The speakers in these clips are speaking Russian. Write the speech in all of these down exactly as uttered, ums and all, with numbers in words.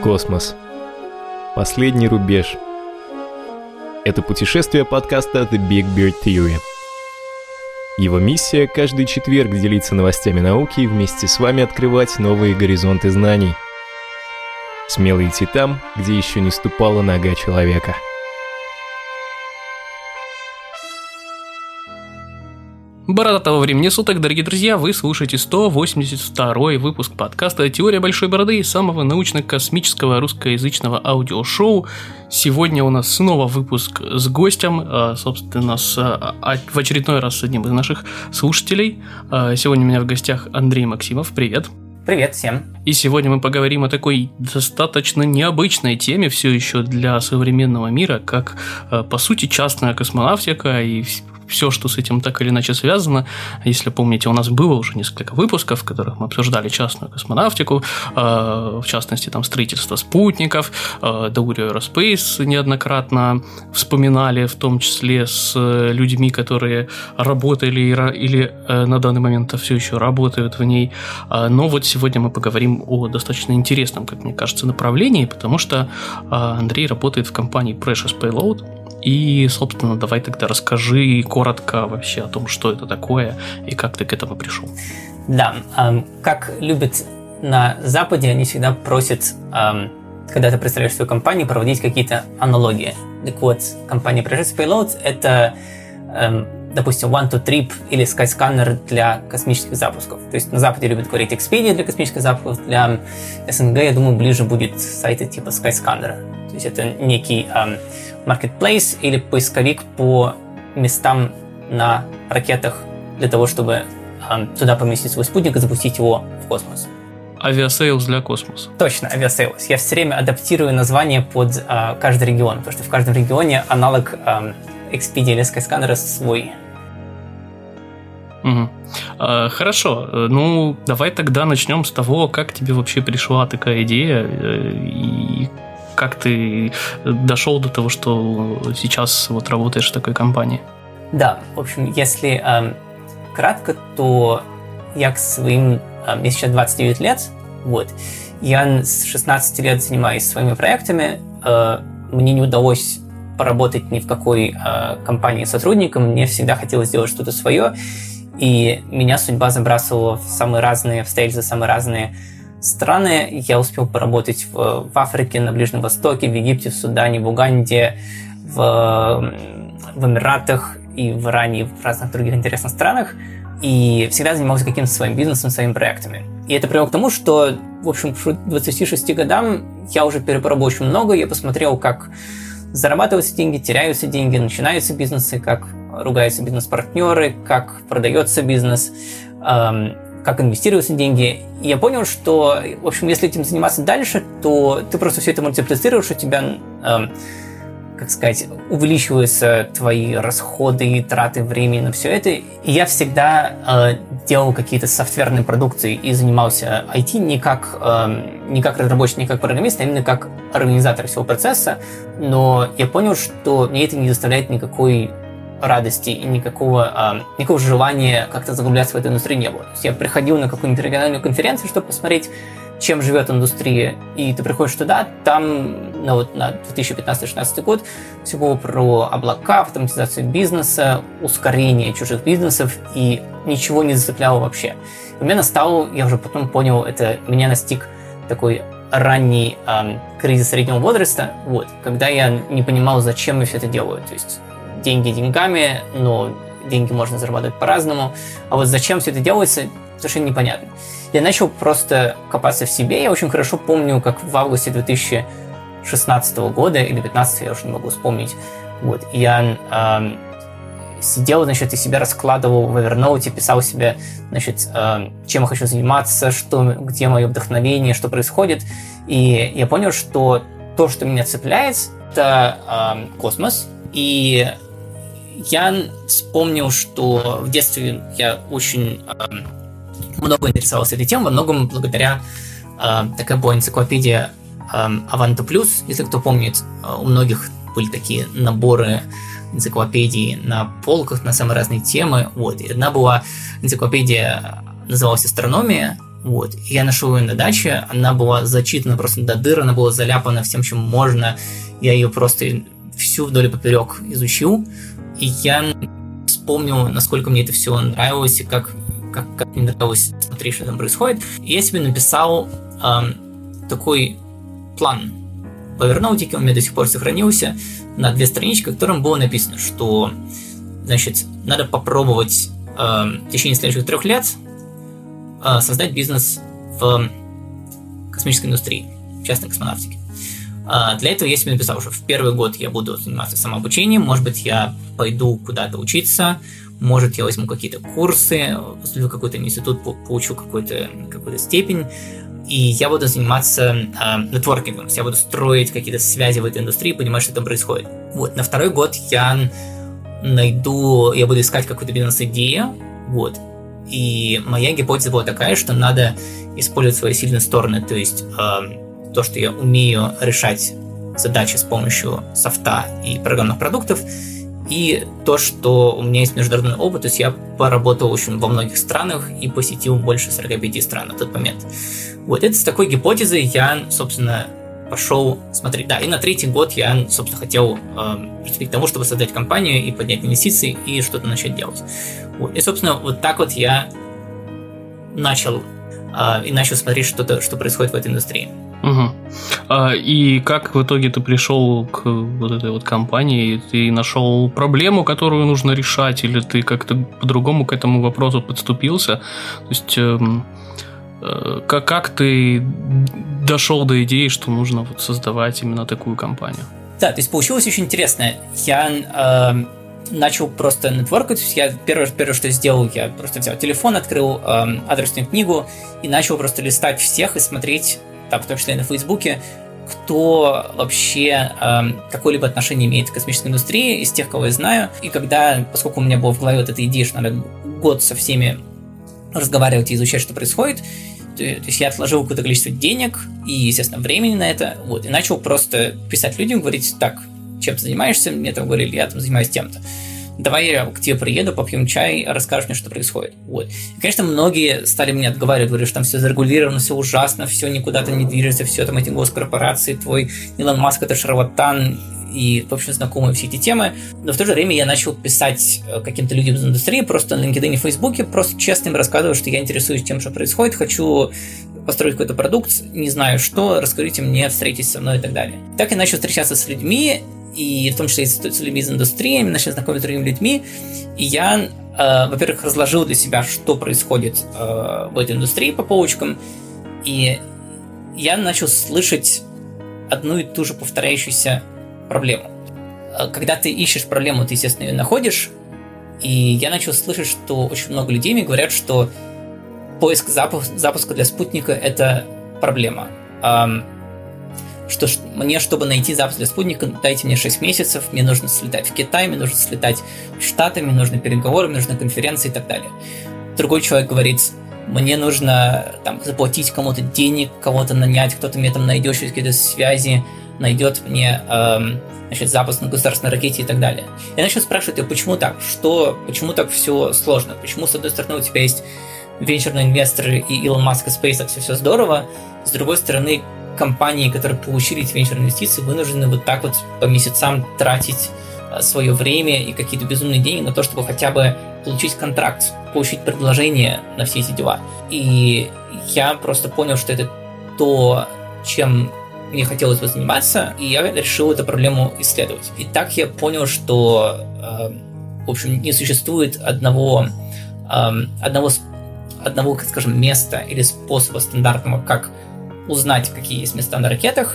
Космос. Последний рубеж. Это путешествие подкаста The Big Bird Theory. Его миссия – каждый четверг делиться новостями науки и вместе с вами открывать новые горизонты знаний. Смело идти там, где еще не ступала нога человека. Бородатого времени суток, дорогие друзья, вы слушаете сто восемьдесят второй выпуск подкаста «Теория большой бороды», самого научно-космического русскоязычного аудиошоу. Сегодня у нас снова выпуск с гостем, собственно, с, в очередной раз с одним из наших слушателей. Сегодня у меня в гостях Андрей Максимов. Привет. Привет всем. И сегодня мы поговорим о такой достаточно необычной теме все еще для современного мира, как, по сути, частная космонавтика и все, что с этим так или иначе связано. Если помните, у нас было уже несколько выпусков, в которых мы обсуждали частную космонавтику, в частности, там строительство спутников, Dauri Aerospace неоднократно вспоминали, в том числе с людьми, которые работали или на данный момент все еще работают в ней. Но вот сегодня мы поговорим о достаточно интересном, как мне кажется, направлении, потому что Андрей работает в компании Precious Payload. И, собственно, давай тогда расскажи коротко вообще о том, что это такое и как ты к этому пришел. Да, эм, как любят на Западе, они всегда просят, эм, когда ты представляешь свою компанию, проводить какие-то аналогии. Так вот, компания Precious Payload – это, эм, допустим, One to Trip или Skyscanner для космических запусков. То есть на Западе любят говорить Expedia для космических запусков, для СНГ, я думаю, ближе будет сайты типа Skyscanner. То есть это некий эм, marketplace или поисковик по местам на ракетах для того, чтобы э, туда поместить свой спутник и запустить его в космос. Авиасейлс для космоса. Точно, авиасейлс. Я все время адаптирую название под э, каждый регион, потому что в каждом регионе аналог э, Expedia или Skyscanner свой. Угу. А, хорошо, ну давай тогда начнем с того, как тебе вообще пришла такая идея и как ты дошел до того, что сейчас вот работаешь в такой компании? Да, в общем, если э, кратко, то я к своим... Э, мне сейчас двадцать девять лет, вот. Я с шестнадцати лет занимаюсь своими проектами. Э, мне не удалось поработать ни в какой э, компании сотрудником. Мне всегда хотелось сделать что-то свое. И меня судьба забрасывала в самые разные обстоятельства, самые разные страны. Я успел поработать в, в Африке, на Ближнем Востоке, в Египте, в Судане, в Уганде, в, в Эмиратах и в Иране, и в разных других интересных странах. И всегда занимался каким-то своим бизнесом, своими проектами. И это привело к тому, что, в общем, к двадцати шести годам я уже перепробовал очень много. Я посмотрел, как зарабатываются деньги, теряются деньги, начинаются бизнесы, как ругаются бизнес-партнеры, как продается бизнес, эм, как инвестируются деньги. И я понял, что, в общем, если этим заниматься дальше, то ты просто все это мультиплицируешь, у тебя, э, как сказать, увеличиваются твои расходы и траты времени на все это. И я всегда э, делал какие-то софтверные продукты и занимался ай ти не как, э, не как разработчик, не как программист, а именно как организатор всего процесса. Но я понял, что мне это не доставляет никакой радости и никакого, а, никакого желания как-то заглубляться в эту индустрию не было. То есть я приходил на какую-нибудь региональную конференцию, чтобы посмотреть, чем живет индустрия, и ты приходишь туда, там ну, вот, на две тысячи пятнадцатый-шестнадцатый год все было про облака, автоматизацию бизнеса, ускорение чужих бизнесов, и ничего не зацепляло вообще. И у меня настал, я уже потом понял, это меня настиг такой ранний а, кризис среднего возраста, вот, когда я не понимал, зачем я все это делаю. То есть деньги деньгами, но деньги можно зарабатывать по-разному. А вот зачем все это делается, совершенно непонятно. Я начал просто копаться в себе. Я очень хорошо помню, как в августе две тысячи шестнадцатого года или две тысячи пятнадцатого, я уже не могу вспомнить, вот, я э, сидел, значит, и себя раскладывал в Evernote, писал себе, значит, э, чем я хочу заниматься, что, где мое вдохновение, что происходит. И я понял, что то, что меня цепляет, это э, космос. И я вспомнил, что в детстве я очень э, много интересовался этой темой, во многом благодаря э, такая была энциклопедия э, Avanto Plus, если кто помнит, э, у многих были такие наборы энциклопедий на полках на самые разные темы. Вот. И одна была энциклопедия, называлась «Астрономия», Вот. Я нашел ее на даче, она была зачитана просто до дыр, она была заляпана всем, чем можно. Я ее просто всю вдоль и поперек изучил, и я вспомнил, насколько мне это все нравилось, и как, как, как мне нравилось смотреть, что там происходит. И я себе написал эм, такой план по Evernautic, он у меня до сих пор сохранился, на две странички, в котором было написано, что, значит, надо попробовать э, в течение следующих трех лет э, создать бизнес в космической индустрии, в частной космонавтике. Э, для этого я себе написал, что в первый год я буду заниматься самообучением, может быть, я пойду куда-то учиться, может, я возьму какие-то курсы, поступлю в какой-то институт, получу какую-то, какую-то степень, и я буду заниматься э, нетворкингом, я буду строить какие-то связи в этой индустрии, понимать, что там происходит. Вот, на второй год я найду, я буду искать какую-то бизнес-идею, вот, и моя гипотеза была такая, что надо использовать свои сильные стороны, то есть э, то, что я умею решать задачи с помощью софта и программных продуктов, и то, что у меня есть международный опыт, то есть я поработал очень во многих странах и посетил больше сорок пять стран на тот момент. Вот, это с такой гипотезой я, собственно, пошел смотреть. Да, и на третий год я, собственно, хотел э, приступить к тому, чтобы создать компанию и поднять инвестиции и что-то начать делать. Вот, и, собственно, вот так вот я начал э, и начал смотреть что-то, что происходит в этой индустрии. Угу. А, и как в итоге ты пришел к вот этой вот компании? Ты нашел проблему, которую нужно решать, или ты как-то по-другому к этому вопросу подступился? То есть э, э, как, как ты дошел до идеи, что нужно вот создавать именно такую компанию? Да, то есть получилось очень интересно. Я э, начал просто нетворкать. Я первое, первое, что сделал, я просто взял телефон, открыл э, адресную книгу и начал просто листать всех и смотреть, там, в том числе и на Фейсбуке, кто вообще э, какое-либо отношение имеет к космической индустрии из тех, кого я знаю. И когда, поскольку у меня была в голове вот эта идея, что надо год со всеми разговаривать и изучать, что происходит, то, то есть я отложил какое-то количество денег и, естественно, времени на это, вот, и начал просто писать людям, говорить: так, чем ты занимаешься? Мне там говорили: я там занимаюсь тем-то. Давай я к тебе приеду, попьем чай, расскажешь мне, что происходит. Вот. И, конечно, многие стали меня отговаривать, говорят, что там все зарегулировано, все ужасно, все никуда-то не движется, все там эти госкорпорации, твой Илон Маск — это шарлатан, и, в общем, знакомые все эти темы. Но в то же время я начал писать каким-то людям из индустрии, просто на LinkedIn и Фейсбуке, просто честно им рассказываю, что я интересуюсь тем, что происходит, хочу построить какой-то продукт, не знаю что, расскажите мне, встретитесь со мной и так далее. Так я начал встречаться с людьми, и в том числе и с людьми из индустрии, начал знакомиться с другими людьми, и я, э, во-первых, разложил для себя, что происходит э, в этой индустрии по полочкам, и я начал слышать одну и ту же повторяющуюся проблему. Когда ты ищешь проблему, ты, естественно, ее находишь, и я начал слышать, что очень много людей мне говорят, что поиск запуска, запуска для спутника — это проблема. Эм, что мне, чтобы найти запуск для спутника, дайте мне шесть месяцев, мне нужно слетать в Китай, мне нужно слетать в Штаты, мне нужны переговоры, мне нужны конференции и так далее. Другой человек говорит: мне нужно там заплатить кому-то денег, кого-то нанять, кто-то мне там найдет через какие-то связи, найдет мне эм, значит, запуск на государственной ракете и так далее. Я начал спрашивать: а почему так? Что, почему так все сложно? Почему, с одной стороны, у тебя есть венчурные инвесторы и Илон Маск и SpaceX, все здорово, с другой стороны, компании, которые получили эти венчурные инвестиции, вынуждены вот так вот по месяцам тратить свое время и какие-то безумные деньги на то, чтобы хотя бы получить контракт, получить предложение на все эти дела. И я просто понял, что это то, чем мне хотелось бы заниматься, и я решил эту проблему исследовать. И так я понял, что э, в общем, не существует одного, э, одного, одного, скажем, места или способа стандартного, как узнать, какие есть места на ракетах,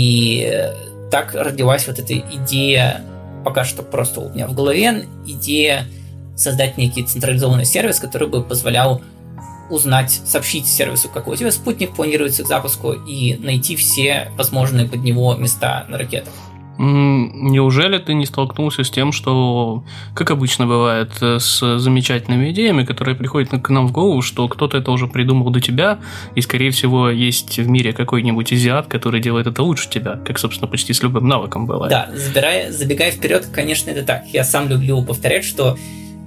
и так родилась вот эта идея, пока что просто у меня в голове, идея создать некий централизованный сервис, который бы позволял узнать, сообщить сервису, какой у тебя спутник планируется к запуску, и найти все возможные под него места на ракетах. Неужели ты не столкнулся с тем, что, как обычно бывает, с замечательными идеями, которые приходят к нам в голову, что кто-то это уже придумал до тебя, и, скорее всего, есть в мире какой-нибудь азиат, который делает это лучше тебя, как, собственно, почти с любым навыком бывает? Да, забирая, забегая вперед, конечно, это так. Я сам люблю повторять, что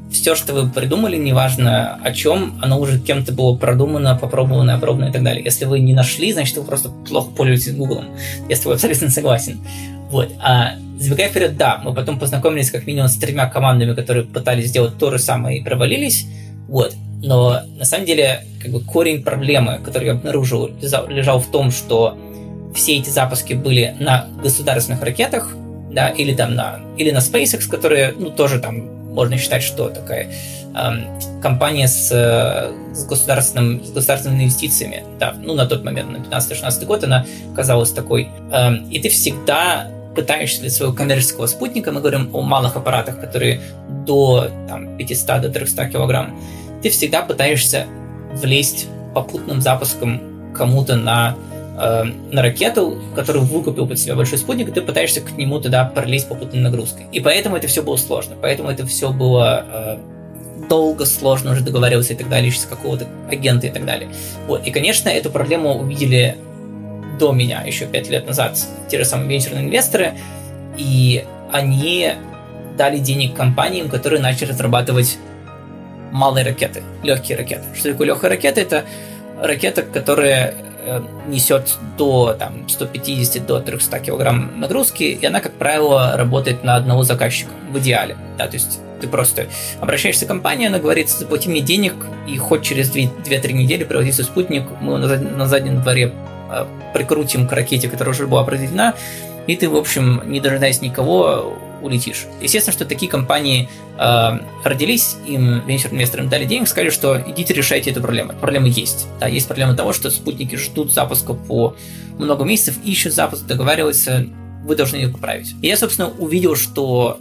все, что вы придумали, неважно о чем, оно уже кем-то было продумано, попробовано, опробовано и так далее. Если вы не нашли, значит, вы просто плохо пользуетесь Гуглом. Я с тобой абсолютно согласен. Вот. А забегая вперед, да, мы потом познакомились как минимум с тремя командами, которые пытались сделать то же самое и провалились. Вот. Но на самом деле, как бы корень проблемы, который я обнаружил, лежал в том, что все эти запуски были на государственных ракетах, да, или там на, или на SpaceX, которые, ну, тоже там можно считать, что такая э, компания с, с, государственным, с государственными инвестициями, да, ну, на тот момент, на пятнадцатый-шестнадцатый год, она казалась такой. Э, и ты всегда пытаешься для своего коммерческого спутника, мы говорим о малых аппаратах, которые до там, пятьсот до трехсот килограмм, ты всегда пытаешься влезть попутным запуском кому-то на, э, на ракету, которую выкупил под себя большой спутник, и ты пытаешься к нему туда пролезть попутной нагрузкой. И поэтому это все было сложно, поэтому это все было э, долго, сложно уже договариваться и так далее, с какого-то агента и так далее. Вот. И, конечно, эту проблему увидели до меня, еще пять лет назад, те же самые венчурные инвесторы, и они дали денег компаниям, которые начали разрабатывать малые ракеты, легкие ракеты. Что такое легкая ракета? Это ракета, которая э, несет до там, сто пятьдесят до триста килограмм нагрузки, и она, как правило, работает на одного заказчика, в идеале. Да, то есть ты просто обращаешься к компании, она говорит, заплати мне денег, и хоть через две-три недели приводи свой спутник, мы на, зад... на заднем дворе э, прикрутим к ракете, которая уже была произведена, и ты, в общем, не дожидаясь никого, улетишь. Естественно, что такие компании э, родились, им венчурные инвесторы дали денег, сказали, что идите решайте эту проблему. Проблема есть. Да, есть проблема того, что спутники ждут запуска по много месяцев, ищут запуск, договариваются, вы должны ее поправить. И я, собственно, увидел, что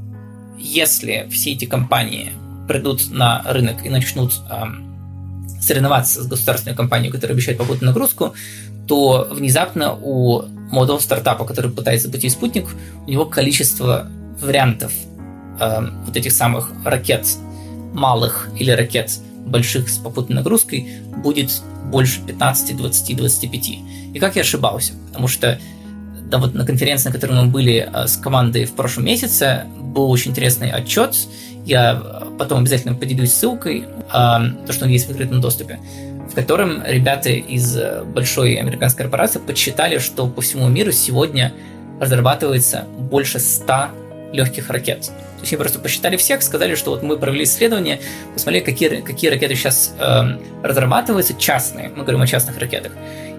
если все эти компании придут на рынок и начнут э, соревноваться с государственной компанией, которая обещает попутную нагрузку, то внезапно у молодого стартапа, который пытается запустить спутник, у него количество вариантов э, вот этих самых ракет малых или ракет больших с попутной нагрузкой будет больше пятнадцать, двадцать, двадцать пять. И как я ошибался? Потому что да, вот на конференции, на которой мы были э, с командой в прошлом месяце, был очень интересный отчет. Я потом обязательно поделюсь ссылкой, э, то, что он есть в открытом доступе, в котором ребята из большой американской корпорации подсчитали, что по всему миру сегодня разрабатывается больше ста легких ракет. То есть они просто посчитали всех, сказали, что вот мы провели исследование, посмотрели, какие, какие ракеты сейчас э, разрабатываются, частные, мы говорим о частных ракетах,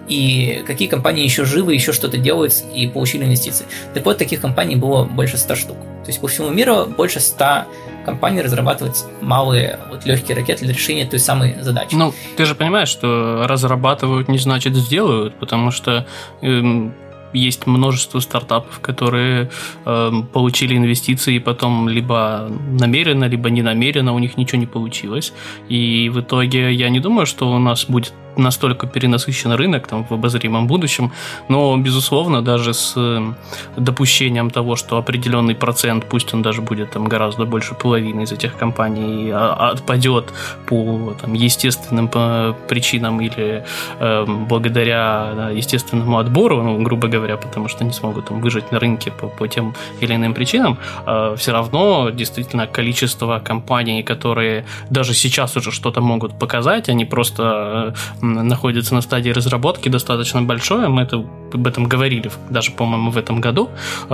и какие компании еще живы, еще что-то делают и получили инвестиции. Так вот, таких компаний было больше ста штук. То есть по всему миру больше ста компаний разрабатывают малые вот, легкие ракеты для решения той самой задачи. Ну, ты же понимаешь, что разрабатывают не значит сделают, потому что эм, есть множество стартапов, которые эм, получили инвестиции и потом либо намеренно, либо не намеренно у них ничего не получилось. И в итоге я не думаю, что у нас будет настолько перенасыщен рынок там, в обозримом будущем, но, безусловно, даже с допущением того, что определенный процент, пусть он даже будет там, гораздо больше половины из этих компаний, отпадет по там, естественным причинам или э, благодаря да, естественному отбору, ну, грубо говоря, потому что не смогут там, выжить на рынке по, по тем или иным причинам, э, все равно действительно количество компаний, которые даже сейчас уже что-то могут показать, они просто э, находится на стадии разработки достаточно большое. Мы это, об этом говорили даже, по-моему, в этом году.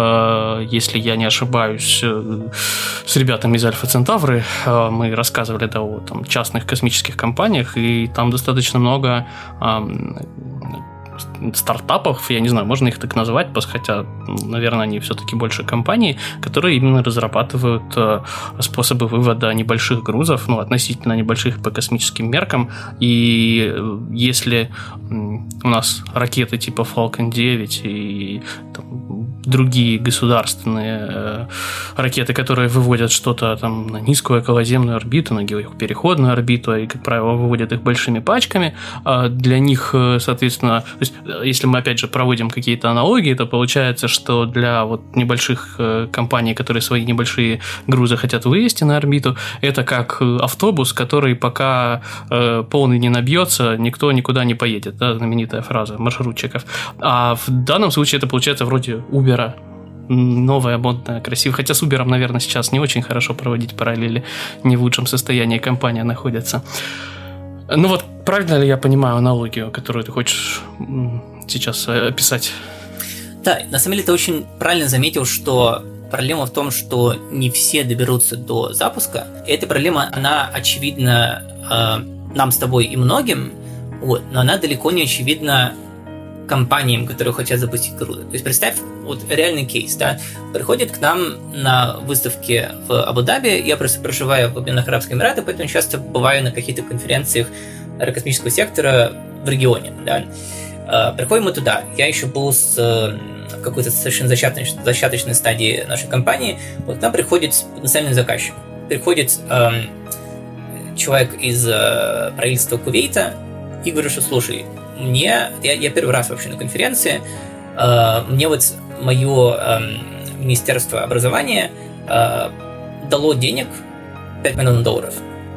Если я не ошибаюсь, с ребятами из Альфа Центавры мы рассказывали да, о там, частных космических компаниях, и там достаточно много стартапов, я не знаю, можно их так называть, хотя, наверное, они все-таки больше компании, которые именно разрабатывают э, способы вывода небольших грузов, ну, относительно небольших по космическим меркам, и если у нас ракеты типа Falcon девять и там, другие государственные э, ракеты, которые выводят что-то там на низкую околоземную орбиту, на геопереходную орбиту, и, как правило, выводят их большими пачками, э, для них, соответственно, то есть, если мы, опять же, проводим какие-то аналогии, то получается, что для вот небольших э, компаний, которые свои небольшие грузы хотят вывести на орбиту, это как автобус, который пока э, полный не набьется, никто никуда не поедет, да, знаменитая фраза маршрутчиков. А в данном случае это получается вроде Uber, новая, модная, красивая. Хотя с Uber, наверное, сейчас не очень хорошо проводить параллели, не в лучшем состоянии компания находится. Ну вот, правильно ли я понимаю аналогию, которую ты хочешь сейчас описать? Да, на самом деле ты очень правильно заметил, что проблема в том, что не все доберутся до запуска. И эта проблема, она очевидна э, нам с тобой и многим, вот, но она далеко не очевидна компаниям, которые хотят запустить игру. То есть представь вот реальный кейс, да, приходит к нам на выставке в Абу-Даби, я просто проживаю в Объединенных Арабских Эмиратах, поэтому часто бываю на каких-то конференциях аэрокосмического сектора в регионе, да. Приходим мы туда, я еще был с какой-то совершенно зачаточной, зачаточной стадии нашей компании, вот к нам приходит потенциальный заказчик, приходит э, человек из э, правительства Кувейта и говорит, что слушай, мне, я, я первый раз вообще на конференции, э, мне вот мое э, Министерство образования э, дало денег пять миллионов долларов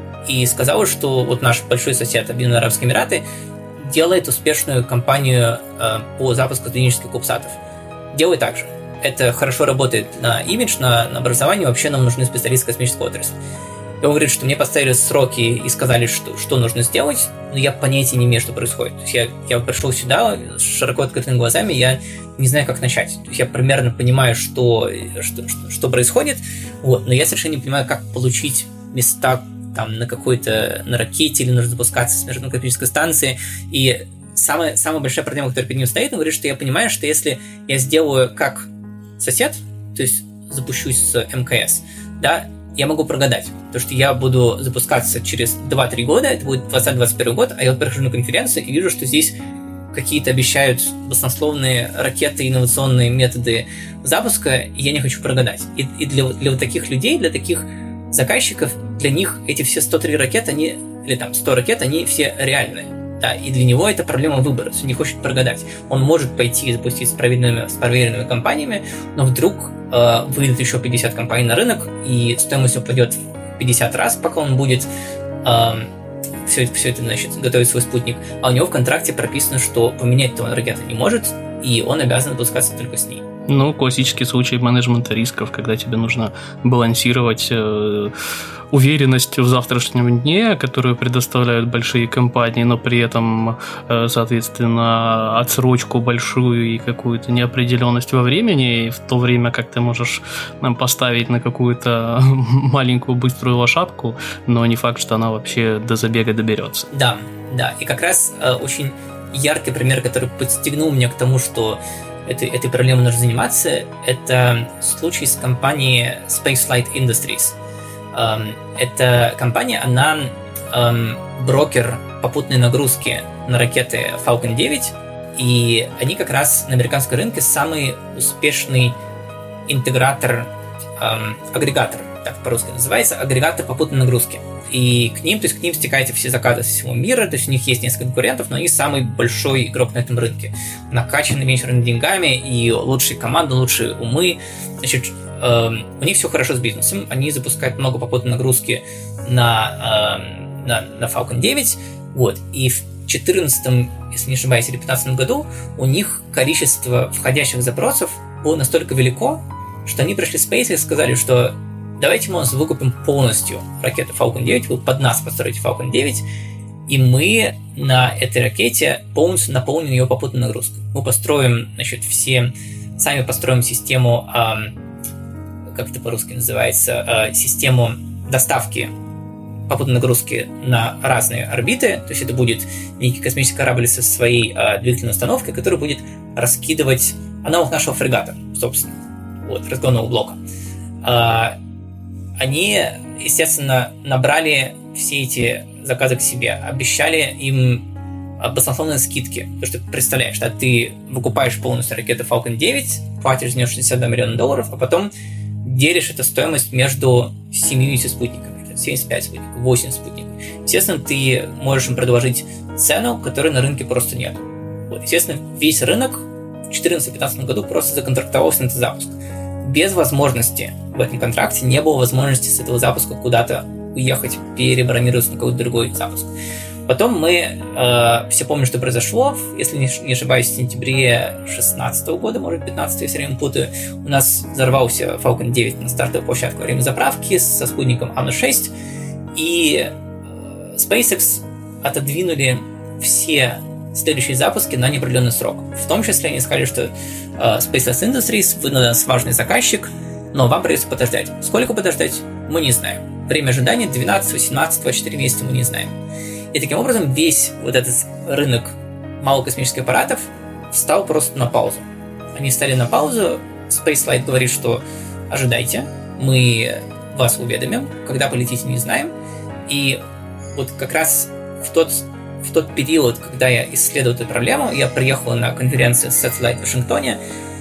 и сказало, что вот наш большой сосед Объединенные Арабские Эмираты делает успешную кампанию э, по запуску студенческих кубсатов. Делай так же. Это хорошо работает на имидж, на, на образование, вообще нам нужны специалисты космической отрасли. И он говорит, что мне поставили сроки и сказали, что, что нужно сделать, но я понятия не имею, что происходит. То есть я, я пришел сюда с широко открытыми глазами, я не знаю, как начать. То есть я примерно понимаю, что, что, что, что происходит, вот, но я совершенно не понимаю, как получить места там, на какой-то на ракете или нужно запускаться с Международной космической станции. И самая, самая большая проблема, которая перед ним стоит, он говорит, что я понимаю, что если я сделаю как сосед, то есть запущусь с эм ка эс, да, я могу прогадать, потому что я буду запускаться через два-три года, это будет двадцатый двадцать первый год, а я вот прихожу на конференцию и вижу, что здесь какие-то обещают баснословные ракеты, инновационные методы запуска, и я не хочу прогадать. И, и для, для вот таких людей, для таких заказчиков, для них эти все сто три ракеты, они, или там сто ракет, они все реальные. Да, и для него это проблема выбора, он не хочет прогадать. Он может пойти и запустить с проверенными, с проверенными компаниями, но вдруг э, выйдет еще пятьдесят компаний на рынок, и стоимость упадет в пятьдесят раз, пока он будет э, все, все это, значит, готовить свой спутник. А у него в контракте прописано, что поменять-то он ракеты не может, и он обязан запускаться только с ней. Ну, классический случай менеджмента рисков, когда тебе нужно балансировать э, уверенность в завтрашнем дне, которую предоставляют большие компании, но при этом, э, соответственно, отсрочку большую и какую-то неопределенность во времени, и в то время как ты можешь нам поставить на какую-то маленькую быструю лошадку, но не факт, что она вообще до забега доберется. Да, да, и как раз э, очень яркий пример, который подстегнул меня к тому, что Этой, этой проблемой нужно заниматься, это случай с компанией Spaceflight Industries. Um, эта компания, она um, брокер попутной нагрузки на ракеты Falcon девять, и они как раз на американском рынке самый успешный интегратор, um, агрегатор, так по-русски называется, агрегатор попутной нагрузки. И к ним, то есть к ним стекаются все заказы со всего мира, то есть у них есть несколько конкурентов, но они самый большой игрок на этом рынке. Накачаны венчурными деньгами и лучшие команды, лучшие умы. Значит, э, у них все хорошо с бизнесом, они запускают много попутной нагрузки на, э, на, на Falcon девять, вот, и в две тысячи четырнадцатом, если не ошибаюсь, или две тысячи пятнадцатом году у них количество входящих запросов было настолько велико, что они пришли в Space и сказали, что давайте мы вас выкупим полностью ракету Falcon девять, вы под нас построите Falcon девять, и мы на этой ракете полностью наполним ее попутной нагрузкой. Мы построим, значит, все, сами построим систему, э, как это по-русски называется, э, систему доставки попутной нагрузки на разные орбиты, то есть это будет некий космический корабль со своей э, двигательной установкой, который будет раскидывать аналог нашего фрегата, собственно, вот, разгонного блока. Э, Они, естественно, набрали все эти заказы к себе, обещали им баснословные скидки. Потому что, представляешь, да, ты выкупаешь полностью ракету Falcon девять, платишь за нее шестьдесят два миллиона долларов, а потом делишь эту стоимость между семьдесят спутниками, семьдесят пять спутников, восемьдесят спутников. Естественно, ты можешь им предложить цену, которой на рынке просто нет. Вот, естественно, весь рынок в две тысячи четырнадцатом-две тысячи пятнадцатом году просто законтрактовался на этот запуск. Без возможности в этом контракте не было возможности с этого запуска куда-то уехать, перебронироваться на какой-то другой запуск. Потом мы э, все помним, что произошло, если не, не ошибаюсь, в сентябре шестнадцатого года, может, пятнадцатого, я все время путаю. У нас взорвался Falcon девять на стартовой площадке во время заправки со спутником Anu шесть, и э, SpaceX отодвинули все следующие запуски на неопределенный срок. В том числе они сказали, что э, SpaceX Industries, вы на нас важный заказчик, но вам придется подождать. Сколько подождать, мы не знаем. Время ожидания двенадцать, восемнадцать, двадцать четыре месяца мы не знаем. И таким образом весь вот этот рынок малокосмических аппаратов встал просто на паузу. Они встали на паузу, Spaceflight говорит, что ожидайте, мы вас уведомим, когда полетите, не знаем. И вот как раз в тот, в тот период, когда я исследовал эту проблему, я приехал на конференцию Satellite в Вашингтоне,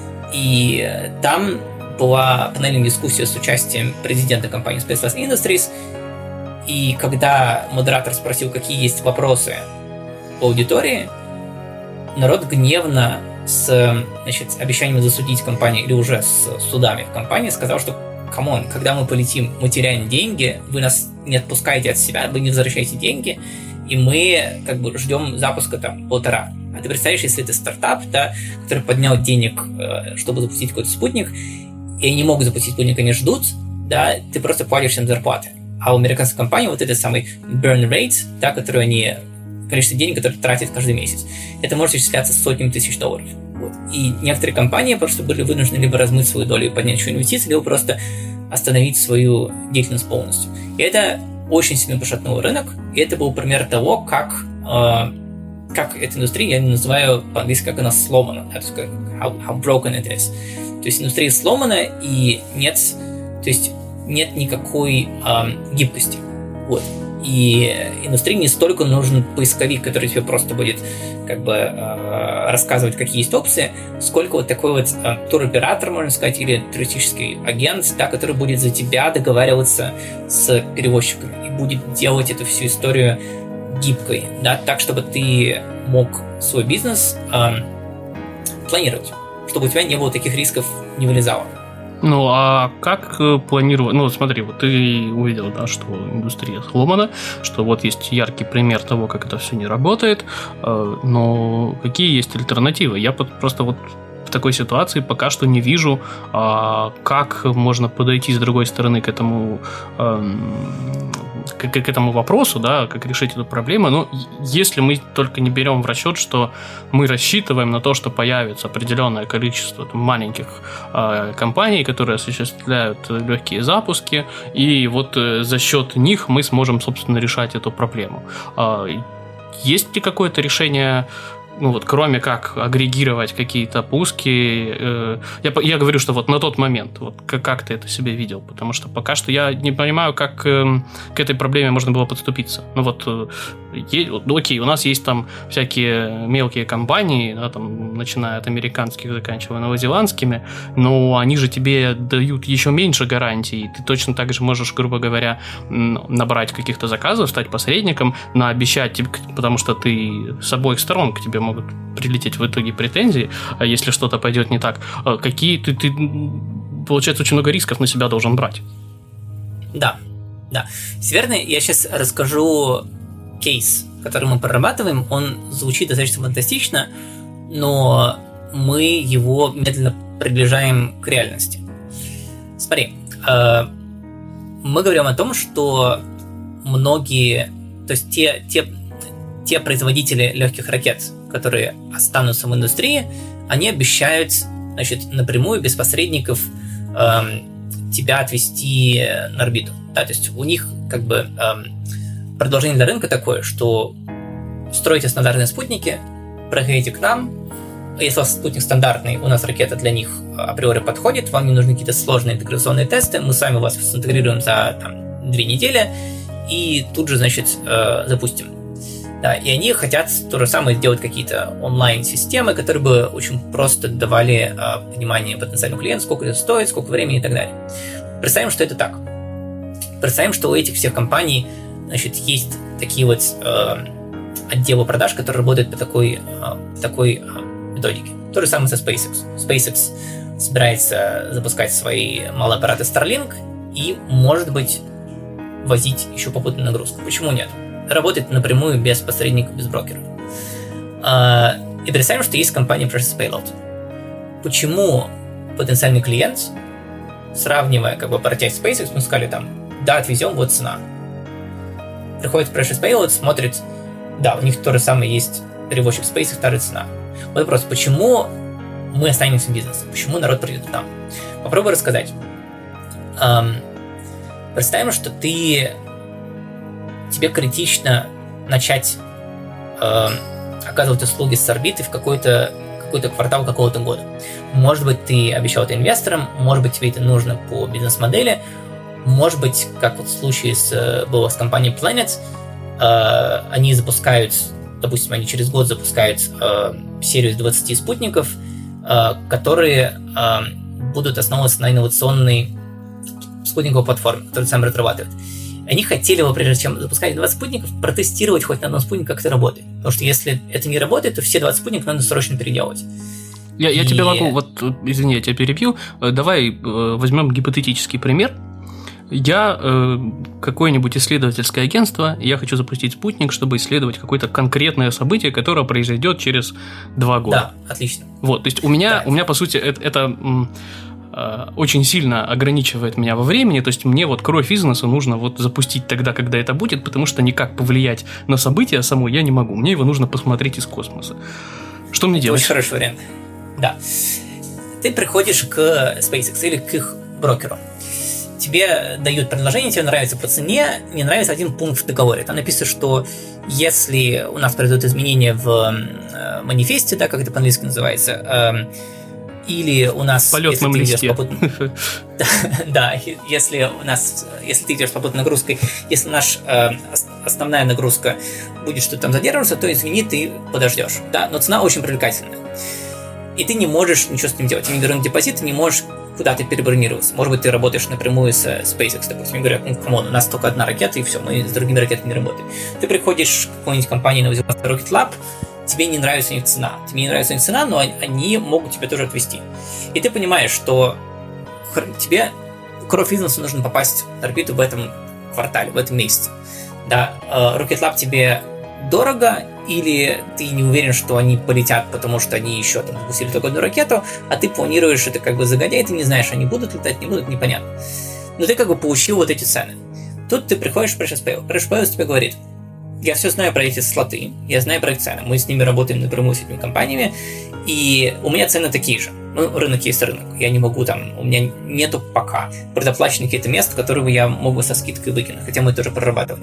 и там была панельная дискуссия с участием президента компании SpaceX Industries. И когда модератор спросил, какие есть вопросы по аудитории, народ гневно с, значит, обещанием засудить компанию или уже с судами в компании сказал, что камон, когда мы полетим, мы теряем деньги, вы нас не отпускаете от себя, вы не возвращаете деньги, и мы как бы ждем запуска там полтора. А ты представляешь, если это стартап, да, который поднял денег, чтобы запустить какой-то спутник, и они не могут запустить спутник, они ждут, да, ты просто платишь им зарплаты. А у американской компании вот этот самый burn rate, да, который они, количество денег, которые тратят каждый месяц, это может исчисляться сотнями тысяч долларов. Вот. И некоторые компании просто были вынуждены либо размыть свою долю и поднять еще инвестиции, либо просто остановить свою деятельность полностью. И это очень сильно пошатнуло рынок, и это был пример того, как, э, как эта индустрия, я называю по-английски, как она сломана, да, how, how broken it is. То есть индустрия сломана, и нет, то есть нет никакой э, гибкости. Вот. И индустрии не столько нужен поисковик, который тебе просто будет как бы э, рассказывать, какие есть опции, сколько вот такой вот э, туроператор, можно сказать, или туристический агент, да, который будет за тебя договариваться с перевозчиками и будет делать эту всю историю гибкой, да, так, чтобы ты мог свой бизнес э, планировать, чтобы у тебя не было таких рисков, не вылезало. Ну, а как планировать? Ну, смотри, вот ты увидел, да, что индустрия сломана, что вот есть яркий пример того, как это все не работает, но какие есть альтернативы? Я просто вот в такой ситуации пока что не вижу, как можно подойти с другой стороны к этому, к, к этому вопросу, да, как решить эту проблему. Но если мы только не берем в расчет, что мы рассчитываем на то, что появится определенное количество там, маленьких э, компаний, которые осуществляют легкие запуски, и вот э, за счет них мы сможем, собственно, решать эту проблему. Э, есть ли какое-то решение? Ну вот, кроме как агрегировать какие-то пуски, э, я, я говорю, что вот на тот момент, вот как, как ты это себе видел, потому что пока что я не понимаю, как э, к этой проблеме можно было подступиться. Ну вот, э, е, ну, окей, у нас есть там всякие мелкие компании, да, там, начиная от американских, заканчивая новозеландскими, но они же тебе дают еще меньше гарантий, ты точно так же можешь, грубо говоря, набрать каких-то заказов, стать посредником, наобещать, потому что ты с обоих сторон к тебе могут прилететь в итоге претензии, если что-то пойдет не так. Какие ты, ты, получается, очень много рисков на себя должен брать. Да, да. Верно, я сейчас расскажу кейс, который мы прорабатываем. Он звучит достаточно фантастично, но мы его медленно приближаем к реальности. Смотри, мы говорим о том, что многие, то есть те, те, те производители легких ракет, которые останутся в индустрии, они обещают, значит, напрямую, без посредников, эм, тебя отвести на орбиту. Да, то есть у них как бы эм, предложение для рынка такое, что стройте стандартные спутники, проходите к нам. Если у вас спутник стандартный, у нас ракета для них априори подходит, вам не нужны какие-то сложные интеграционные тесты, мы сами вас интегрируем за там, две недели и тут же, значит, э, запустим. Да, и они хотят то же самое сделать какие-то онлайн-системы, которые бы очень просто давали э, понимание потенциальному клиенту, сколько это стоит, сколько времени и так далее. Представим, что это так. Представим, что у этих всех компаний, значит, есть такие вот э, отделы продаж, которые работают по такой, э, такой э, методике. То же самое со SpaceX. SpaceX собирается запускать свои малые аппараты Starlink, и, может быть, возить еще попутную нагрузку. Почему нет? Работает напрямую без посредников, без брокеров. И представим, что есть компания Precious Payload. Почему потенциальный клиент, сравнивая, как бы, обратясь с SpaceX, мы сказали там, да, отвезем, вот цена. Приходит Precious Payload, смотрит, да, у них то же самое есть перевозчик SpaceX, та же цена. Вот вопрос, почему мы останемся бизнесом? Почему народ придет к нам? Попробуй рассказать. Эм, представим, что ты тебе критично начать эм, оказывать услуги с орбиты в какой-то, какой-то квартал какого-то года. Может быть, ты обещал это инвесторам, может быть, тебе это нужно по бизнес-модели, может быть, как вот в случае с, было с компанией Planet, э, они запускают, допустим, они через год запускают э, серию из двадцати спутников, э, которые э, будут основываться на инновационной спутниковой платформе, которую сами разрабатывают. Они хотели его, прежде чем запускать двадцать спутников, протестировать хоть на одном спутнике, как это работает. Потому что если это не работает, то все двадцать спутников надо срочно переделывать. Я, я И... тебе могу, вот, извини, я тебя перебью. Давай э, возьмем гипотетический пример. Я э, какое-нибудь исследовательское агентство, я хочу запустить спутник, чтобы исследовать какое-то конкретное событие, которое произойдет через два года. Да, отлично. Вот, то есть у меня, да. у меня по сути, это... это очень сильно ограничивает меня во времени, то есть мне вот кровь бизнеса нужно вот запустить тогда, когда это будет, потому что никак повлиять на событие само я не могу, мне его нужно посмотреть из космоса. Что мне делать? Очень хороший вариант. Да. Ты приходишь к SpaceX или к их брокеру. Тебе дают предложение, тебе нравится по цене, не нравится один пункт в договоре. Там написано, что если у нас произойдут изменения в манифесте, да, как это по-английски называется, или у нас... Полетном листе. Попутно... да, если у нас... Если ты идешь с попутной нагрузкой, если наша э, основная нагрузка будет что-то там задерживаться, то, извини, ты подождешь. Да, но цена очень привлекательная. И ты не можешь ничего с ним делать. Тебе не берут депозит, ты не можешь куда-то перебронироваться. Может быть, ты работаешь напрямую с SpaceX, допустим, и говорят, ну, камон, у нас только одна ракета, и все, мы с другими ракетами не работаем. Ты приходишь к какой-нибудь компании, на Rocket Lab, тебе не нравится у них цена. Тебе не нравится у них цена, но они могут тебя тоже отвезти. И ты понимаешь, что тебе кровь бизнеса нужно попасть на орбиту в этом квартале, в этом месяце. Да, Rocket Lab тебе дорого, или ты не уверен, что они полетят, потому что они еще там запустили только одну ракету, а ты планируешь это как бы загодя, и ты не знаешь, они будут летать, не будут, непонятно. Но ты как бы получил вот эти цены. Тут ты приходишь в Precious Payload. Precious Payload тебе говорит: я все знаю про эти слоты, я знаю про их цены, мы с ними работаем напрямую с этими компаниями, и у меня цены такие же. Ну, рынок есть рынок, я не могу там, у меня нету пока предоплаченных какие-то мест, которые я могу со скидкой выкинуть, хотя мы тоже прорабатывали.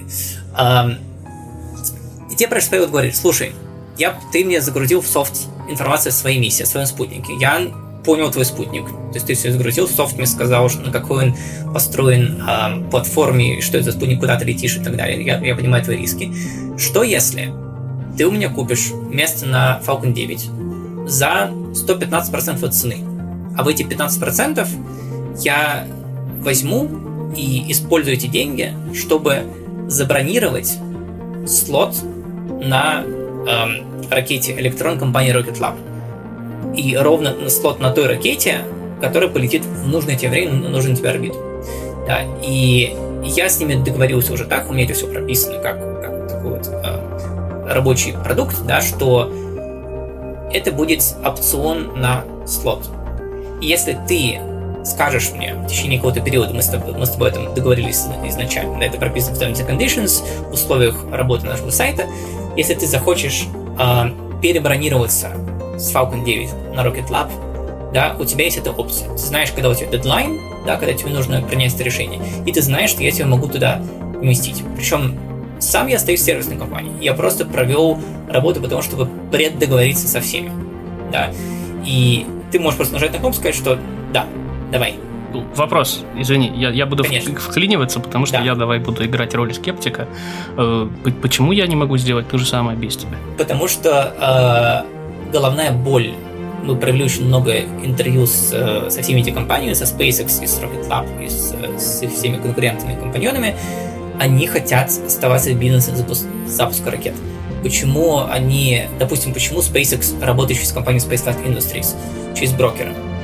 И тебе Precious Payload говорит: слушай, я, ты мне загрузил в софт информацию о своей миссии, о своем спутнике, я понял твой спутник, то есть ты все загрузил, софт мне сказал, что на какой он построен э, платформе, что это за спутник, куда ты летишь и так далее, я, я понимаю твои риски. Что если ты у меня купишь место на Falcon девять за сто пятнадцать процентов от цены, а в эти пятнадцать процентов я возьму и использую эти деньги, чтобы забронировать слот на э, ракете Electron компании Rocket Lab. И ровно слот на той ракете, которая полетит в нужное тебе время, на нужную тебе орбиту. Да, и я с ними договорился уже так, у меня это все прописано как, как такой вот э, рабочий продукт, да, что это будет опцион на слот. И если ты скажешь мне в течение какого-то периода, мы с тобой, мы с тобой об этом договорились изначально, да, это прописано в Terms and Conditions, в условиях работы нашего сайта, если ты захочешь э, перебронироваться с Falcon девять на Rocket Lab, да, у тебя есть эта опция. Ты знаешь, когда у тебя дедлайн, да, когда тебе нужно принять это решение, и ты знаешь, что я тебя могу туда уместить. Причем сам я остаюсь в сервисной компании. Я просто провел работу потому, чтобы преддоговориться со всеми. Да. И ты можешь просто нажать на кнопку и сказать, что да, давай. Вопрос, извини, я, я буду Конечно. вклиниваться, потому что да. я давай буду играть роль скептика. Э, почему я не могу сделать то же самое без тебя? Потому что э, головная боль. Мы провели очень много интервью с, со всеми этими компаниями, со SpaceX, и с Rocket Lab, и с, с всеми конкурентами и компаньонами. Они хотят оставаться в бизнесе запуск, запуска ракет. Почему они, допустим, почему SpaceX работает через компанию SpaceX Industries, через брокера?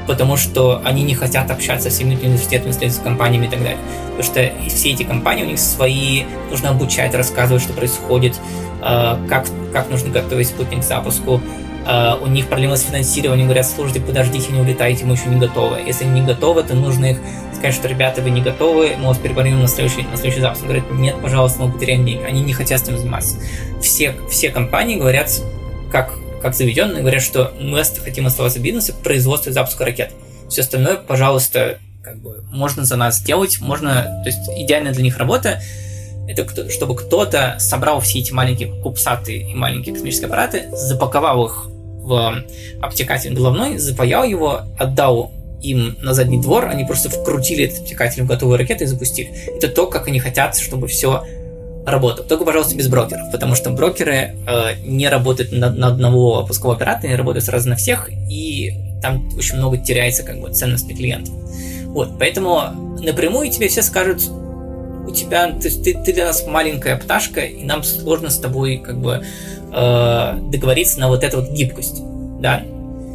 потому что они не хотят общаться с всеми университетами, с компаниями и так далее. Потому что все эти компании, у них свои, нужно обучать, рассказывать, что происходит, как, как нужно готовить спутник к запуску. У них проблемы с финансированием, говорят, слушайте, подождите, не улетайте, мы еще не готовы. Если они не готовы, то нужно их сказать, что, ребята, вы не готовы, мы вас переговорим на следующий, на следующий запуск. Говорят, нет, пожалуйста, мы потеряем деньги. Они не хотят с этим заниматься. Все, все компании говорят, как, как заведенные, говорят, что мы хотим оставаться бизнесом в производстве и запуска ракет. Все остальное, пожалуйста, как бы, можно за нас сделать, можно, то есть идеальная для них работа, это чтобы кто-то собрал все эти маленькие кубсаты и маленькие космические аппараты, запаковал их в обтекатель головной, запаял его, отдал им на задний двор, они просто вкрутили этот обтекатель в готовую ракету и запустили. Это то, как они хотят, чтобы все работало. Только, пожалуйста, без брокеров, потому что брокеры э, не работают на, на одного пускового оператора, они работают сразу на всех, и там очень много теряется как бы ценность для клиентов. Вот, поэтому напрямую тебе все скажут, у тебя, то есть ты, ты для нас маленькая пташка, и нам сложно с тобой как бы э, договориться на вот эту вот гибкость, да.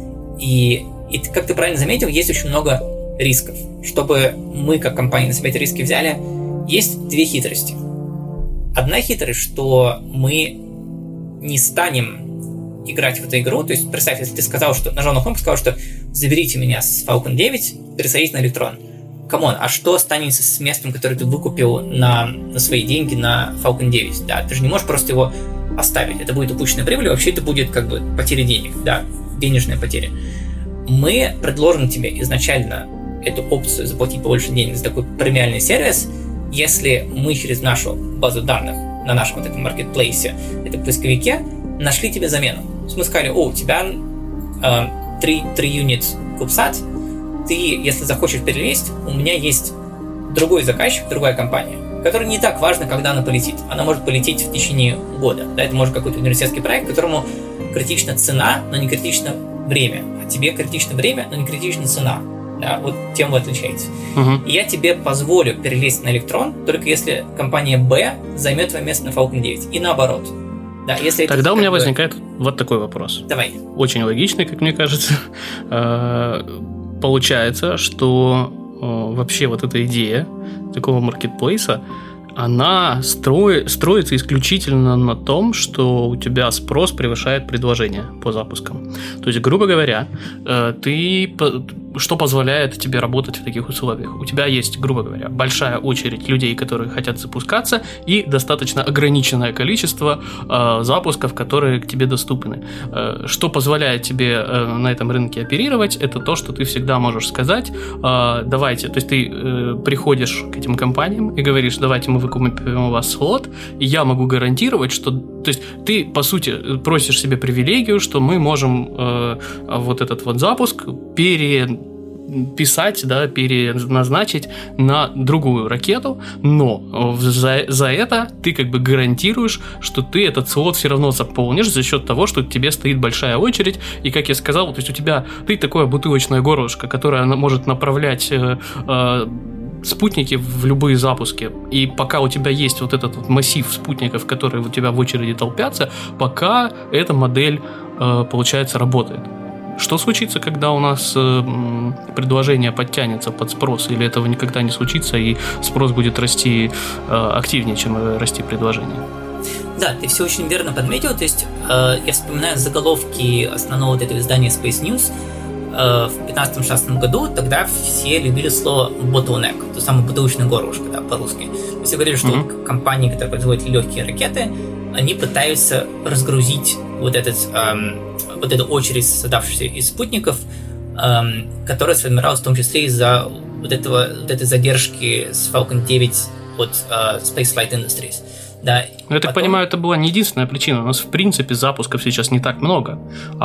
И, и как ты правильно заметил, есть очень много рисков. Чтобы мы, как компания, на себя эти риски взяли, есть две хитрости. Одна хитрость, что мы не станем играть в эту игру. То есть, представь, если ты сказал, что нажал на кнопку, сказал, что заберите меня с Falcon девять, пересадите на Electron. Камон, а что останется с местом, которое ты выкупил на, на свои деньги на Falcon девять? Да, ты же не можешь просто его оставить. Это будет упущенная прибыль, вообще это будет как бы потеря денег, да, денежная потеря. Мы предложим тебе изначально эту опцию заплатить побольше денег за такой премиальный сервис, если мы через нашу базу данных на нашем вот этом маркетплейсе, это поисковике, нашли тебе замену. То есть мы сказали, о, у тебя э, три юнит кубсат, ты, если захочешь перевести, у меня есть другой заказчик, другая компания, которая не так важна, когда она полетит. Она может полететь в течение года. Да, это может какой-то университетский проект, которому критична цена, но не критично время. А тебе критично время, но не критична цена. Да, вот тем вы отличаетесь. Uh-huh. И я тебе позволю перелезть на Electron, только если компания B займет твое место на Falcon девять. И наоборот. Да, если Тогда это, у меня бы... возникает вот такой вопрос. Давай. Очень логичный, как мне кажется. Получается, что вообще вот эта идея такого маркетплейса, она строи, строится исключительно на том, что у тебя спрос превышает предложение по запускам. То есть, грубо говоря, ты, что позволяет тебе работать в таких условиях? У тебя есть, грубо говоря, большая очередь людей, которые хотят запускаться, и достаточно ограниченное количество э, запусков, которые к тебе доступны. Э, что позволяет тебе э, на этом рынке оперировать, это то, что ты всегда можешь сказать, э, давайте, то есть ты э, приходишь к этим компаниям и говоришь, давайте мы выкупим у вас слот, и я могу гарантировать, что, то есть ты, по сути, просишь себе привилегию, что мы можем э, вот этот вот запуск пере писать, да, переназначить на другую ракету, но за, за это ты как бы гарантируешь, что ты этот слот все равно заполнишь за счет того, что тебе стоит большая очередь, и, как я сказал, то есть у тебя, ты такое бутылочное горлышко, которое может направлять э, э, спутники в любые запуски, и пока у тебя есть вот этот вот массив спутников, которые у тебя в очереди толпятся, пока эта модель, э, получается, работает. Что случится, когда у нас э, предложение подтянется под спрос, или этого никогда не случится, и спрос будет расти э, активнее, чем расти предложение? Да, ты все очень верно подметил. То есть э, я вспоминаю заголовки основного вот этого издания Space News э, в пятнадцатом-шестнадцатом году. Тогда все любили слово bottleneck, то самое бутылочное горлышко, да, по-русски. Все говорили, что mm-hmm. вот компании, которые производят легкие ракеты, они пытаются разгрузить вот этот эм, вот эту очередь, создавшуюся из спутников, эм, которая сформировалась в том числе из-за вот, этого, вот этой задержки с Falcon девять от э, Space Flight Industries. Да, Но я так потом... понимаю, это была не единственная причина. У нас, в принципе, запусков сейчас не так много.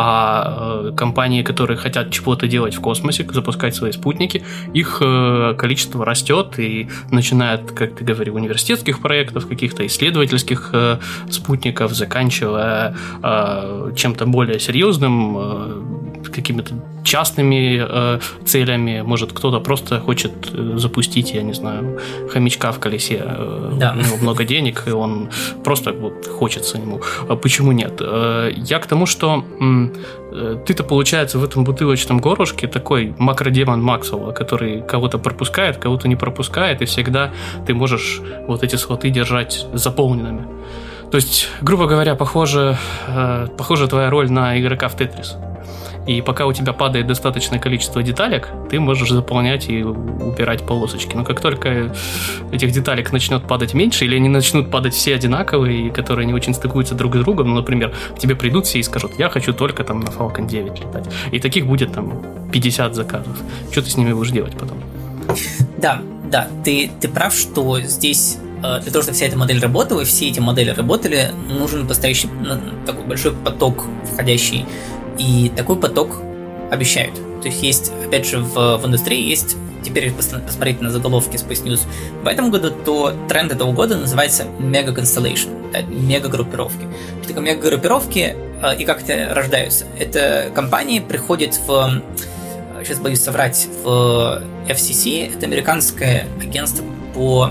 А э, компании, которые хотят чего-то делать в космосе, запускать свои спутники, их э, количество растет, и начиная от, как ты говорил, университетских проектов, каких-то исследовательских э, спутников, заканчивая э, чем-то более серьезным, э, какими-то частными э, целями, может, кто-то просто хочет э, запустить, я не знаю, хомячка в колесе, э, да. У него много денег, и он просто вот хочется ему. А почему нет? Э, я к тому, что э, ты-то, получается, в этом бутылочном горлышке такой макродемон Максвелла, который кого-то пропускает, кого-то не пропускает, и всегда ты можешь вот эти слоты держать заполненными. То есть, грубо говоря, похоже, э, похожа твоя роль на игрока в Тетрис. И пока у тебя падает достаточное количество деталек, ты можешь заполнять и убирать полосочки. Но как только этих деталек начнет падать меньше, или они начнут падать все одинаковые, которые не очень стыкуются друг с другом, ну, например, к тебе придут все и скажут: я хочу только там на Falcon девять летать. И таких будет там пятьдесят заказов. Что ты с ними будешь делать потом? Да, да, ты, ты прав, что здесь для того, чтобы вся эта модель работала, и все эти модели работали, нужен постоящий такой большой поток входящий. И такой поток обещают. То есть есть, опять же, в, в индустрии есть, теперь посмотреть на заголовки Space News в этом году, то тренд этого года называется Mega Constellation, да, мега-группировки. Что такое мега-группировки и как это рождаются? Это компании приходят в, сейчас боюсь соврать, в эф си си, это американское агентство по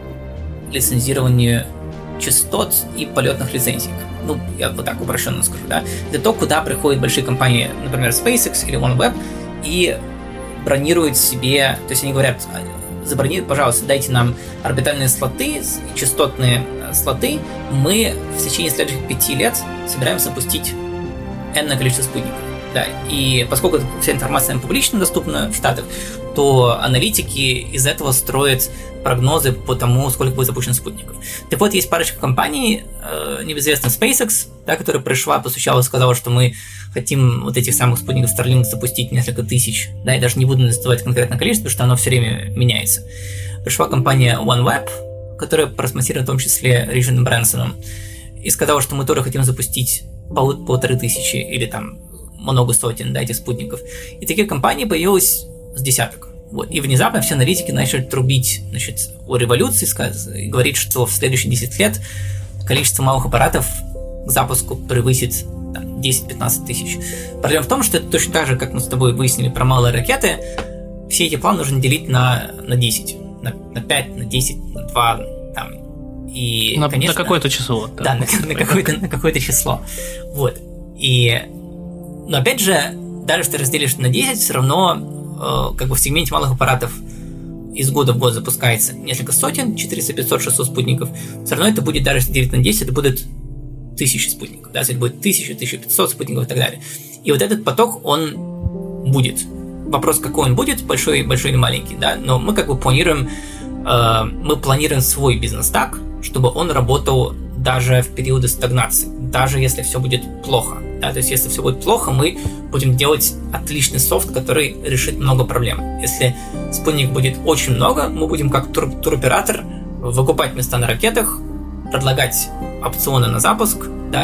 лицензированию частот и полетных лицензий. Ну, я вот так упрощенно скажу, да. Это то, куда приходят большие компании, например, SpaceX или OneWeb, и бронируют себе, то есть они говорят: забронируйте, пожалуйста, дайте нам орбитальные слоты, частотные слоты, мы в течение следующих пяти лет собираемся запустить энное количество спутников. Да, и поскольку вся информация публично доступна в Штатах, то аналитики из этого строят прогнозы по тому, сколько будет запущено спутников. Так вот, есть парочка компаний, э, небезызвестная SpaceX, да, которая пришла, постучала и сказала, что мы хотим вот этих самых спутников Starlink запустить несколько тысяч, да, и даже не буду называть конкретное количество, потому что оно все время меняется. Пришла компания OneWeb, которая просмонтирована в том числе Ричардом Брэнсоном, и сказала, что мы тоже хотим запустить пол- полторы тысячи или там много сотен, да, этих спутников. И таких компаний появилось с десяток. Вот. И внезапно все аналитики начали трубить, значит, о революции, и говорить, что в следующие десять лет количество малых аппаратов к запуску превысит там, десять-пятнадцать тысяч. Проблема в том, что это точно так же, как мы с тобой выяснили про малые ракеты, все эти планы нужно делить на, на десять, на, на пять, на десять, на два, там, и, на, конечно, на какое-то число. Да, да на, на, какое-то, на какое-то число. Вот. И, но опять же, даже если ты разделишь на десять, все равно э, как бы в сегменте малых аппаратов из года в год запускается несколько сотен, четыреста, пятьсот, шестьсот спутников. Все равно это будет, даже если делить на десять, это будет тысячи спутников. Да, если это будет тысяча, тысяча пятьсот спутников и так далее. И вот этот поток, он будет. Вопрос, какой он будет, большой, большой или маленький, да, но мы как бы планируем, э, мы планируем свой бизнес так, чтобы он работал даже в периоды стагнации, даже если все будет плохо. Да, то есть, если все будет плохо, мы будем делать отличный софт, который решит много проблем. Если спутников будет очень много, мы будем как тур- туроператор выкупать места на ракетах, предлагать опционы на запуск, да,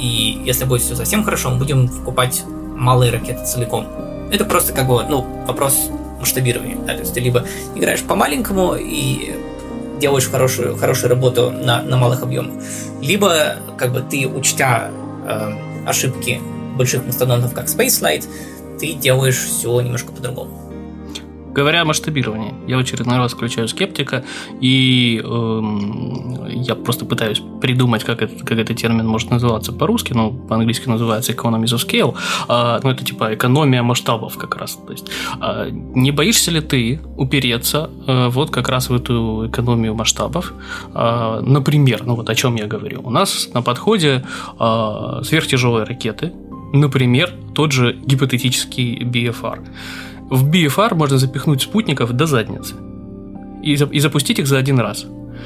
и если будет все совсем хорошо, мы будем выкупать малые ракеты целиком. Это просто как бы, ну, вопрос масштабирования. Да, то есть ты либо играешь по-маленькому и делаешь хорошую, хорошую работу на, на малых объемах, либо как бы ты, учтя э, ошибки больших мастодонтов, как Spaceflight, ты делаешь все немножко по-другому. Говоря о масштабировании, я в очередной раз включаю скептика, и эм, я просто пытаюсь придумать, как, это, как этот термин может называться по-русски, но по-английски называется economies of scale, э, ну это типа экономия масштабов как раз. То есть, э, не боишься ли ты упереться э, вот как раз в эту экономию масштабов? Э, например, ну вот о чем я говорю. У нас на подходе э, сверхтяжелые ракеты, например, тот же гипотетический би эф ар. В би эф ар можно запихнуть спутников до задницы и, за, и запустить их за один раз.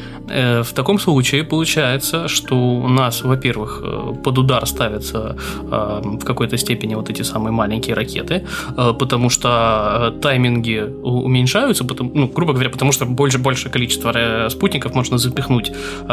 Э, в таком случае получается, что у нас, во-первых, под удар ставятся э, в какой-то степени вот эти самые маленькие ракеты, э, потому что тайминги уменьшаются, потому, ну, грубо говоря, потому что больше большее количество спутников можно запихнуть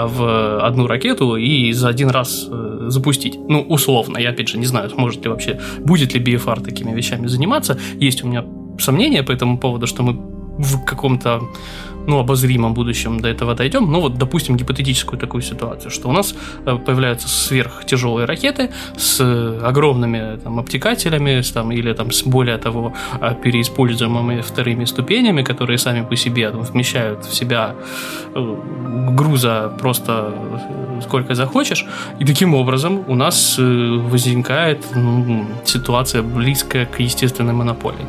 в одну ракету и за один раз э, запустить. Ну, условно, я опять же не знаю, сможет ли вообще, будет ли би эф ар такими вещами заниматься. Есть у меня сомнения по этому поводу, что мы в каком-то, ну, обозримом будущем до этого дойдем, но вот, допустим, гипотетическую такую ситуацию, что у нас появляются сверхтяжелые ракеты с огромными там, обтекателями, с, там, или там, с более того переиспользуемыми вторыми ступенями, которые сами по себе там, вмещают в себя груза просто сколько захочешь, и таким образом у нас возникает ну, ситуация близкая к естественной монополии.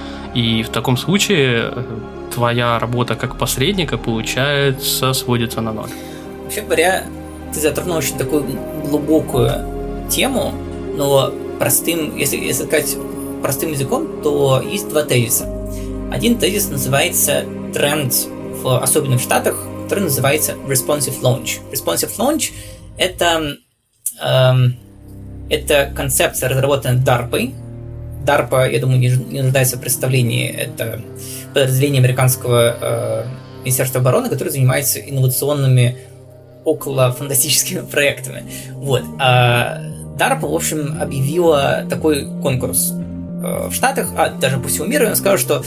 И в таком случае твоя работа как посредника, получается, сводится на ноль. Вообще говоря, ты затронул очень такую глубокую тему, но простым, если, если сказать простым языком, то есть два тезиса. Один тезис называется тренд, в, особенно в Штатах, который называется responsive launch. Responsive launch — это, эм, это концепция, разработанная дарпой. дарпа, я думаю, не, не нуждается в представлении. Это подразделение американского э, Министерства обороны, которое занимается инновационными около фантастическими проектами. Вот. А дарпа, в общем, объявила такой конкурс э, в Штатах, а даже по всему миру, и он сказал, что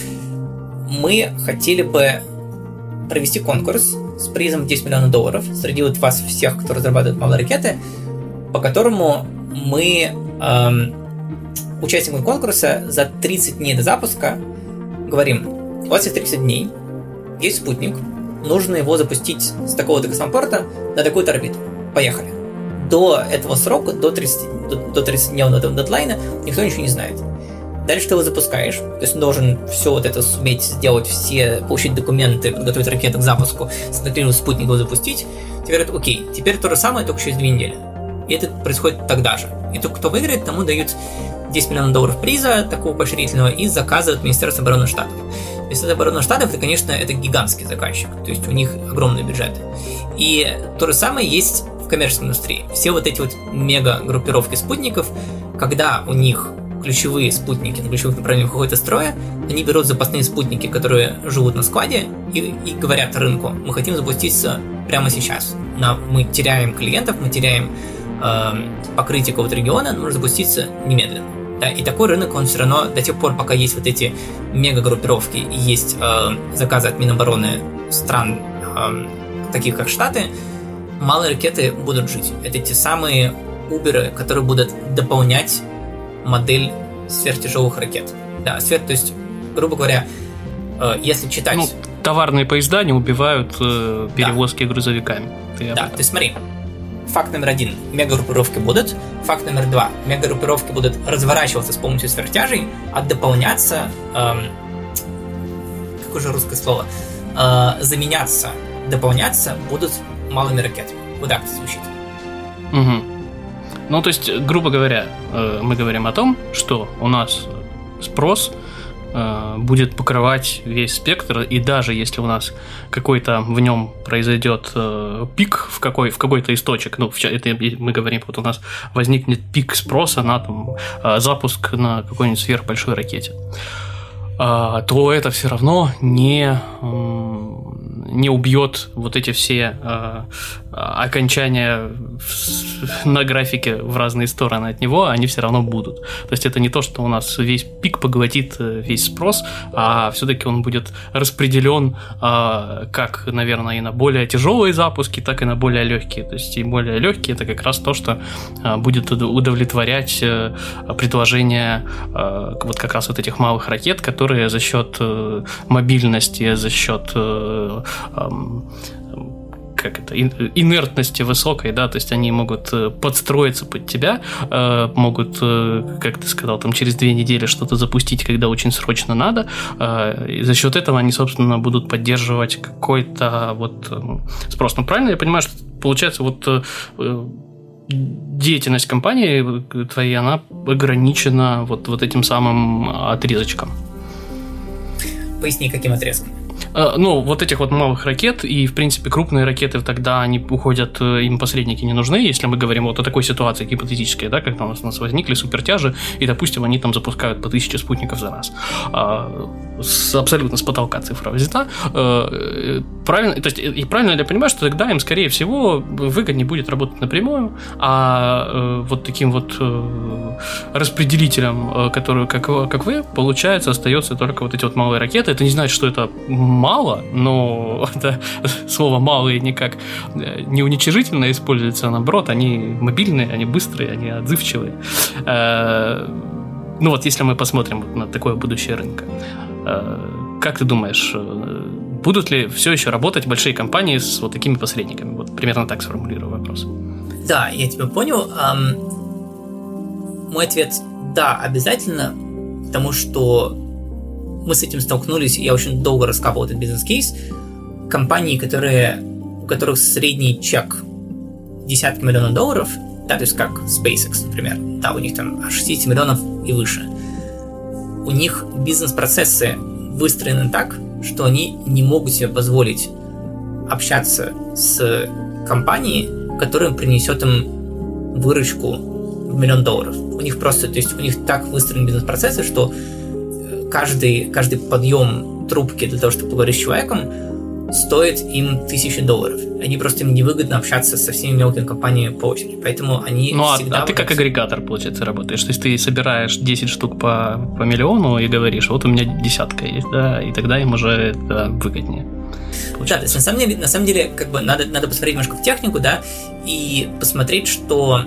мы хотели бы провести конкурс с призом десять миллионов долларов среди вот вас всех, кто разрабатывает малые ракеты, по которому мы эм, участникам конкурса за тридцать дней до запуска говорим: у вас есть тридцать дней, есть спутник, нужно его запустить с такого-то космопорта на такую-то орбиту. Поехали. До этого срока, до тридцатидневного дедлайна, никто ничего не знает. Дальше ты его запускаешь, то есть он должен все вот это суметь сделать, все, получить документы, подготовить ракету к запуску, сконцентрировать спутник, его запустить. Тебе говорят: окей, теперь то же самое, только через две недели. И это происходит тогда же. И тот, кто выиграет, тому дают десять миллионов долларов приза, такого поощрительного, и заказывают Министерство обороны Штатов. Министерство обороны Штатов, это, конечно, это гигантский заказчик, то есть у них огромные бюджеты. И то же самое есть в коммерческой индустрии. Все вот эти вот мега-группировки спутников, когда у них ключевые спутники на ключевых направлениях выходят из строя, они берут запасные спутники, которые живут на складе, и, и говорят рынку: мы хотим запуститься прямо сейчас. На, мы теряем клиентов, мы теряем э, покрытие какого-то региона, нужно запуститься немедленно. Да, и такой рынок, он все равно до тех пор, пока есть вот эти мега-группировки и есть э, заказы от Минобороны стран, э, таких как Штаты, малые ракеты будут жить. Это те самые Уберы, которые будут дополнять модель сверхтяжелых ракет. Да, сверх, то есть, грубо говоря, э, если читать... Ну, товарные поезда не убивают э, перевозки да. грузовиками. Ты да, ты смотри. Факт номер один. Мегагруппировки будут. Факт номер два. Мегагруппировки будут разворачиваться с помощью сверхтяжей, а дополняться... Эм, какое же русское слово? Э, заменяться, дополняться будут малыми ракетами. Вот так это звучит. Угу. Ну, то есть, грубо говоря, мы говорим о том, что у нас спрос будет покрывать весь спектр, и даже если у нас какой-то в нем произойдет пик в, какой, в какой-то источник, ну, это мы говорим, вот у нас возникнет пик спроса на там, запуск на какой-нибудь сверхбольшой ракете, то это все равно не, не убьет вот эти все э, окончания на графике в разные стороны от него, они все равно будут. То есть это не то, что у нас весь пик поглотит весь спрос, а все-таки он будет распределен э, как, наверное, и на более тяжелые запуски, так и на более легкие. То есть и более легкие — это как раз то, что э, будет удовлетворять э, предложение э, вот как раз вот этих малых ракет, которые которые за счет э, мобильности, за счет э, э, как это, инертности высокой, да, то есть они могут подстроиться под тебя, э, могут, э, как ты сказал, там через две недели что-то запустить, когда очень срочно надо, э, и за счет этого они, собственно, будут поддерживать какой-то вот э, спрос. Ну, правильно я понимаю, что получается вот э, деятельность компании твоей, она ограничена вот, вот этим самым отрезочком? Поясни, каким отрезком? Ну, вот этих вот малых ракет, и, в принципе, крупные ракеты, тогда они уходят, им посредники не нужны, если мы говорим вот о такой ситуации гипотетической, да, когда у нас, у нас возникли супертяжи, и, допустим, они там запускают по тысяче спутников за раз. с, абсолютно с потолка цифра взята. Правильно, то есть, и правильно я понимаю, что тогда им, скорее всего, выгоднее будет работать напрямую, а вот таким вот распределителем, который, как, как вы, получается, остается только вот эти вот малые ракеты. Это не значит, что это мало, но это слово «малые» никак не уничижительно используется, а наоборот, они мобильные, они быстрые, они отзывчивые. Ну вот, если мы посмотрим на такое будущее рынка, как ты думаешь, будут ли все еще работать большие компании с вот такими посредниками? Вот примерно так сформулирую вопрос. Да, я тебя понял. Мой ответ – да, обязательно, потому что мы с этим столкнулись, я очень долго раскапывал этот бизнес-кейс. Компании, которые, у которых средний чек десятки миллионов долларов, да, то есть как SpaceX, например, да, у них там шестьдесят миллионов и выше. У них бизнес-процессы выстроены так, что они не могут себе позволить общаться с компанией, которая принесет им выручку в миллион долларов. У них просто, то есть у них так выстроены бизнес-процессы, что каждый, каждый подъем трубки для того, чтобы поговорить с человеком, стоит им тысячи долларов. Они просто им невыгодно общаться со всеми мелкими компаниями по очереди. Поэтому они ну, всегда... А, а ты как агрегатор, получается, работаешь. То есть ты собираешь десять штук по, по миллиону и говоришь, вот у меня десятка есть, да, и тогда им уже это выгоднее. Получается. Да, то есть на самом деле, на самом деле как бы надо, надо посмотреть немножко в технику, да, и посмотреть, что,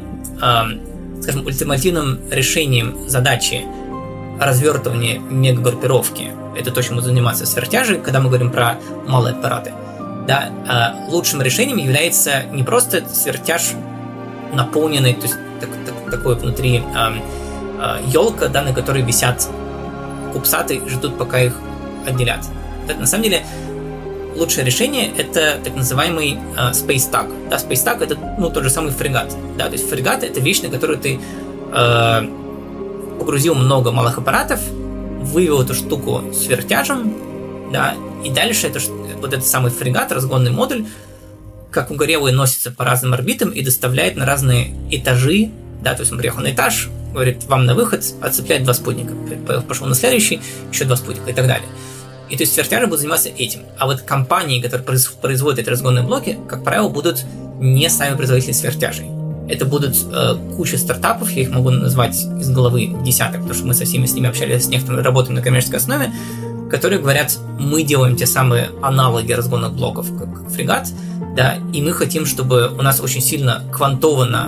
э, скажем, ультимативным решением задачи развертывания мегагруппировки, это то, чем мы занимаемся с вертяжей, когда мы говорим про малые аппараты, да, э, лучшим решением является не просто свертяж наполненный, то есть так, так, такой внутри э, э, елка, да, на которой висят кубсаты и ждут, пока их отделят. Это, на самом деле, лучшее решение – это так называемый э, Space Tug. Да, Space Tug – это, ну, тот же самый фрегат. Да, то есть фрегат – это вещь, на которую ты э, погрузил много малых аппаратов, вывел эту штуку с вертяжем, да, и дальше это, вот этот самый фрегат, разгонный модуль, как угорелый, носится по разным орбитам и доставляет на разные этажи, да, то есть он приехал на этаж, говорит, вам на выход, отцепляет два спутника, пошел на следующий, еще два спутника и так далее. И то есть вертяжи будут заниматься этим. А вот компании, которые производят эти разгонные блоки, как правило, будут не сами производители свертяжей. Это будут э, куча стартапов, я их могу назвать из головы десяток, потому что мы со всеми с ними общались, с некоторыми работаем на коммерческой основе, которые говорят, мы делаем те самые аналоги разгонных блоков, как, как фрегат, да, и мы хотим, чтобы у нас очень сильно квантовано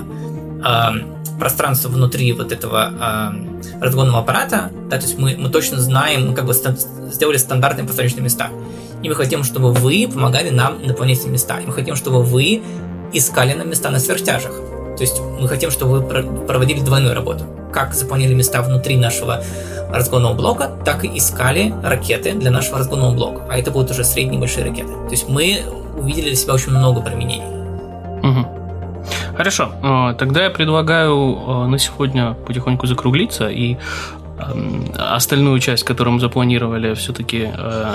э, пространство внутри вот этого э, разгонного аппарата, да, то есть мы, мы точно знаем, мы как бы ста- сделали стандартные посадочные места, и мы хотим, чтобы вы помогали нам наполнять эти места, и мы хотим, чтобы вы искали нам места на свертяжах. То есть мы хотим, чтобы вы проводили двойную работу. Как заполнили места внутри нашего разгонного блока, так и искали ракеты для нашего разгонного блока. А это будут уже средние большие ракеты. То есть мы увидели для себя очень много применений. Угу. Хорошо. Тогда я предлагаю на сегодня потихоньку закруглиться и остальную часть, которую мы запланировали, все-таки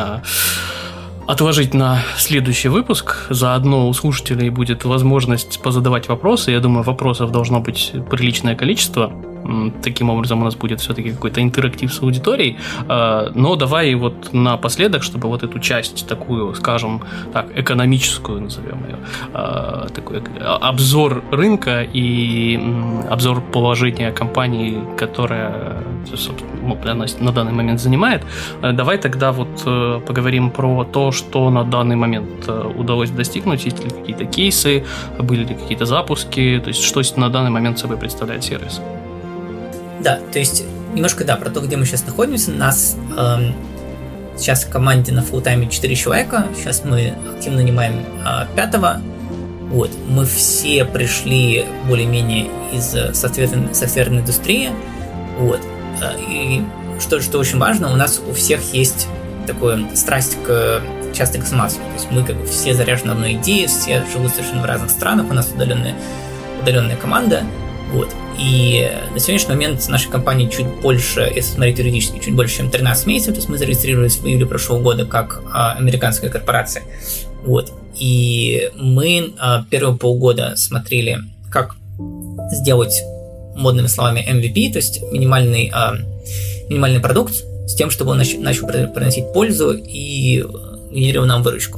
отложить на следующий выпуск. Заодно у слушателей будет возможность позадавать вопросы. Я думаю, вопросов должно быть приличное количество. Таким образом у нас будет все-таки какой-то интерактив с аудиторией. Но давай вот напоследок, чтобы вот эту часть такую, скажем так, экономическую, назовем ее, такой обзор рынка и обзор положения компании, которая, собственно, на данный момент занимает. Давай тогда вот поговорим про то, что на данный момент удалось достигнуть, есть ли какие-то кейсы, были ли какие-то запуски, то есть что на данный момент собой представляет сервис. Да, то есть немножко, да, про то, где мы сейчас находимся. Нас эм, сейчас в команде на фуллтайме четыре человека. Сейчас мы активно нанимаем э, пятого. Вот. Мы все пришли более-менее из софтверной, софтверной индустрии. Вот. И что, что очень важно, у нас у всех есть такая страсть к частной космонавтике. То есть мы как бы все заряжены одной идеей, все живут совершенно в разных странах, у нас удаленная, удаленная команда. Вот. И на сегодняшний момент наша компания чуть больше, если смотреть юридически, чуть больше, чем тринадцать месяцев. То есть мы зарегистрировались в июле прошлого года как а, американская корпорация. Вот. И мы а, первые полгода смотрели, как сделать, модными словами, эм ви пи, то есть минимальный, а, минимальный продукт, с тем, чтобы он начал приносить пользу и генерировал нам выручку.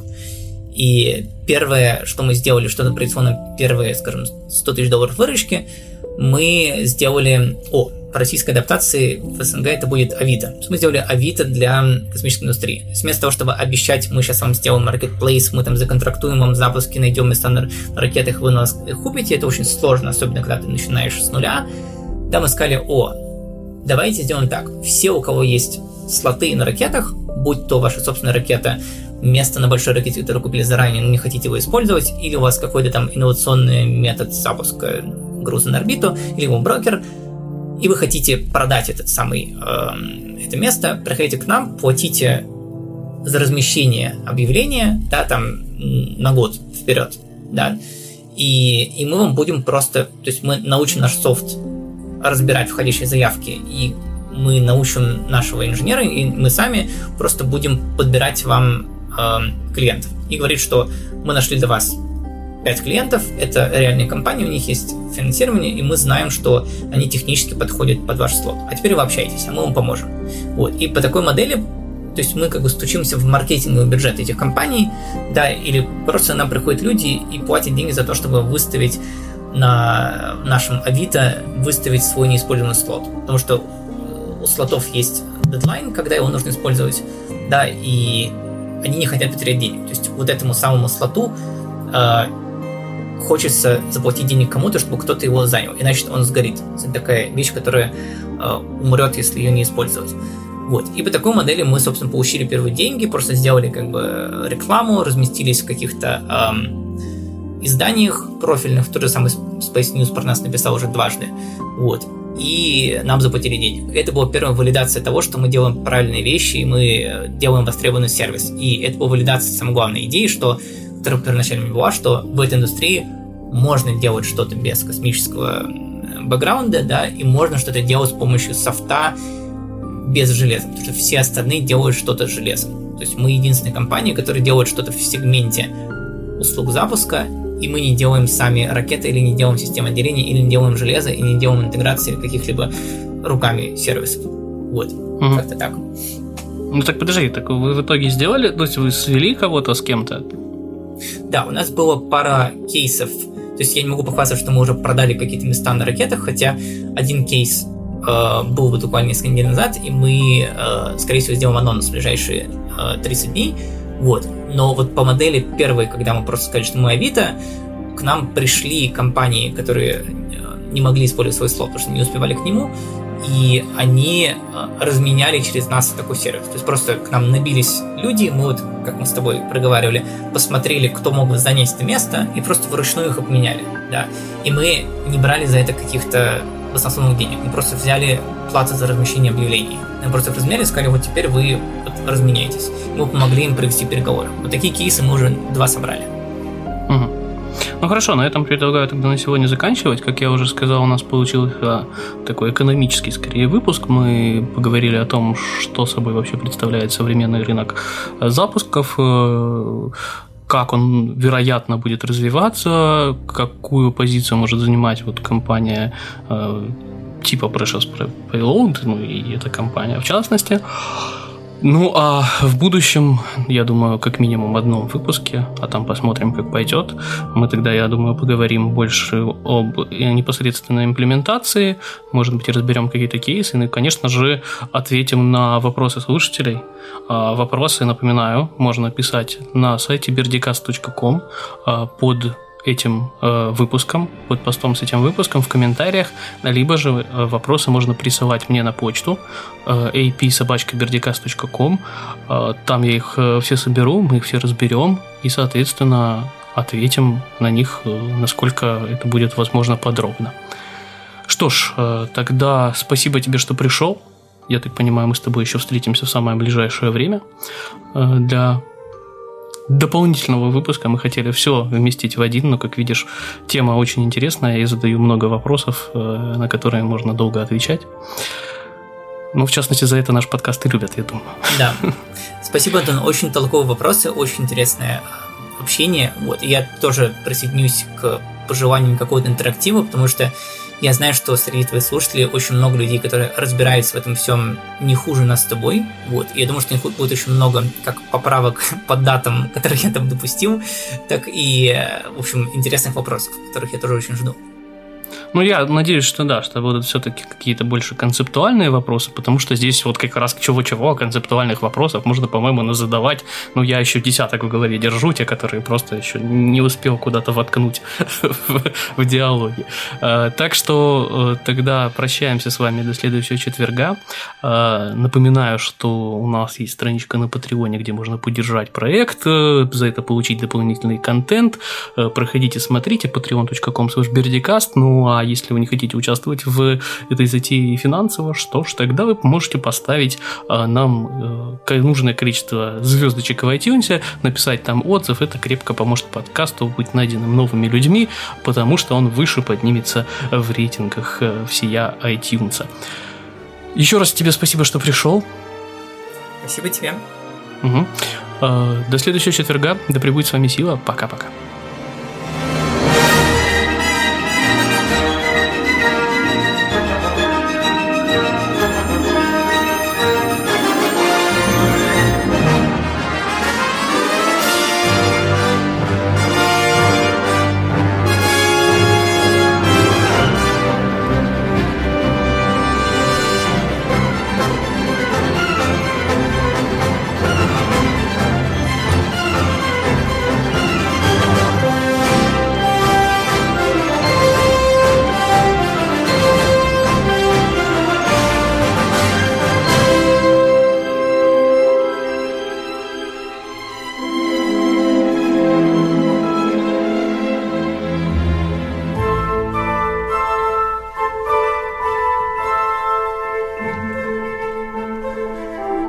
И первое, что мы сделали, что например, на первые, скажем, сто тысяч долларов выручки, мы сделали... О, по российской адаптации в СНГ это будет Авито. Мы сделали Авито для космической индустрии. То есть вместо того, чтобы обещать, мы сейчас вам сделаем маркетплейс, мы там законтрактуем вам запуски, найдем места на ракетах, вы нас купите, это очень сложно, особенно когда ты начинаешь с нуля. Да, мы сказали, о, давайте сделаем так. Все, у кого есть слоты на ракетах, будь то ваша собственная ракета, место на большой ракете, которую купили заранее, но не хотите его использовать, или у вас какой-то там инновационный метод запуска груза на орбиту, или его брокер, и вы хотите продать этот самый, э, это место, приходите к нам, платите за размещение объявления, да, там, на год вперед, да, и, и мы вам будем просто, то есть мы научим наш софт разбирать входящие заявки, и мы научим нашего инженера, и мы сами просто будем подбирать вам э, клиентов. И говорить, что мы нашли для вас пять клиентов, это реальные компании, у них есть финансирование, и мы знаем, что они технически подходят под ваш слот. А теперь вы общаетесь, а мы вам поможем. Вот. И по такой модели, то есть мы как бы стучимся в маркетинговый бюджет этих компаний, да, или просто нам приходят люди и платят деньги за то, чтобы выставить на нашем Авито, выставить свой неиспользуемый слот. Потому что у слотов есть дедлайн, когда его нужно использовать, да, и они не хотят потерять денег. То есть вот этому самому слоту э, хочется заплатить денег кому-то, чтобы кто-то его занял, иначе он сгорит. Это такая вещь, которая э, умрет, если ее не использовать. Вот. И по такой модели мы, собственно, получили первые деньги, просто сделали как бы рекламу, разместились в каких-то эм, изданиях профильных, тот же самый Space News про нас написал уже дважды. Вот. И нам заплатили денег. Это была первая валидация того, что мы делаем правильные вещи, и мы делаем востребованный сервис. И это была валидация самой главной идеи, что, которая первоначально была, что в этой индустрии можно делать что-то без космического бэкграунда, да, и можно что-то делать с помощью софта без железа, потому что все остальные делают что-то с железом. То есть мы единственная компания, которая делает что-то в сегменте услуг запуска, и мы не делаем сами ракеты, или не делаем систему отделения, или не делаем железо, и не делаем интеграции каких-либо руками сервисов. Вот, угу. Как-то так. Ну так подожди, так вы в итоге сделали, то есть вы свели кого-то с кем-то? Да, у нас было пара кейсов, то есть я не могу похвастаться, что мы уже продали какие-то места на ракетах, хотя один кейс э, был буквально несколько недель назад, и мы, э, скорее всего, сделаем анонс в ближайшие э, тридцать дней. Вот. Но вот по модели первой, когда мы просто сказали, что мы Авито, к нам пришли компании, которые не могли использовать свой слот, потому что не успевали к нему, и они разменяли через нас такой сервис. То есть просто к нам набились люди, мы вот, как мы с тобой проговаривали, посмотрели, кто мог бы занять это место, и просто вручную их обменяли. Да. И мы не брали за это каких-то баснословных денег, мы просто взяли плату за размещение объявлений. Мы просто их разменяли и сказали, вот теперь вы вот разменяетесь. Мы помогли им провести переговоры. Вот такие кейсы мы уже два собрали. Угу. Ну хорошо, на этом предлагаю тогда на сегодня заканчивать. Как я уже сказал, у нас получился такой экономический, скорее, выпуск. Мы поговорили о том, что собой вообще представляет современный рынок запусков, как он, вероятно, будет развиваться, какую позицию может занимать вот компания типа Precious Payload, ну и эта компания в частности. Ну, а в будущем, я думаю, как минимум одном выпуске, а там посмотрим, как пойдет, мы тогда, я думаю, поговорим больше об непосредственной имплементации, может быть, и разберем какие-то кейсы, ну и, конечно же, ответим на вопросы слушателей. Вопросы, напоминаю, можно писать на сайте бердикаст точка ком под этим э, выпуском, под постом с этим выпуском в комментариях, либо же э, вопросы можно присылать мне на почту э, эй пи собака бердикаст точка ком. Э, там я их э, все соберу, мы их все разберем и, соответственно, ответим на них, э, насколько это будет возможно подробно. Что ж, э, тогда спасибо тебе, что пришел. Я так понимаю, мы с тобой еще встретимся в самое ближайшее время э, для дополнительного выпуска. Мы хотели все вместить в один, но, как видишь, тема очень интересная, я задаю много вопросов, на которые можно долго отвечать. Ну, в частности, за это наш подкаст и любят, я думаю. Да. Спасибо, Антон. Очень толковые вопросы, очень интересное общение. Вот. И я тоже присоединюсь к пожеланием какого-то интерактива, потому что я знаю, что среди твоих слушателей очень много людей, которые разбираются в этом всем не хуже нас с тобой. Вот. И я думаю, что у них будет очень много как поправок по датам, которых я там допустил, так и, в общем, интересных вопросов, которых я тоже очень жду. Ну, я надеюсь, что да, что будут все-таки какие-то больше концептуальные вопросы, потому что здесь вот как раз чего-чего, концептуальных вопросов можно, по-моему, назадавать. Ну, я еще десяток в голове держу, те, которые просто еще не успел куда-то воткнуть в, в диалоге. А, так что тогда прощаемся с вами до следующего четверга. А, напоминаю, что у нас есть страничка на Патреоне, где можно поддержать проект, за это получить дополнительный контент. Проходите, смотрите, patreon точка com слэш бердикаст. Ну, а если вы не хотите участвовать в этой затее финансово, что ж, тогда вы можете поставить а, нам а, нужное количество звездочек в iTunes, написать там отзыв. Это крепко поможет подкасту быть найденным новыми людьми, потому что он выше поднимется в рейтингах всея iTunes. Еще раз тебе спасибо, что пришел. Спасибо тебе. Угу. А, до следующего четверга. Да пребудет с вами сила. Пока-пока.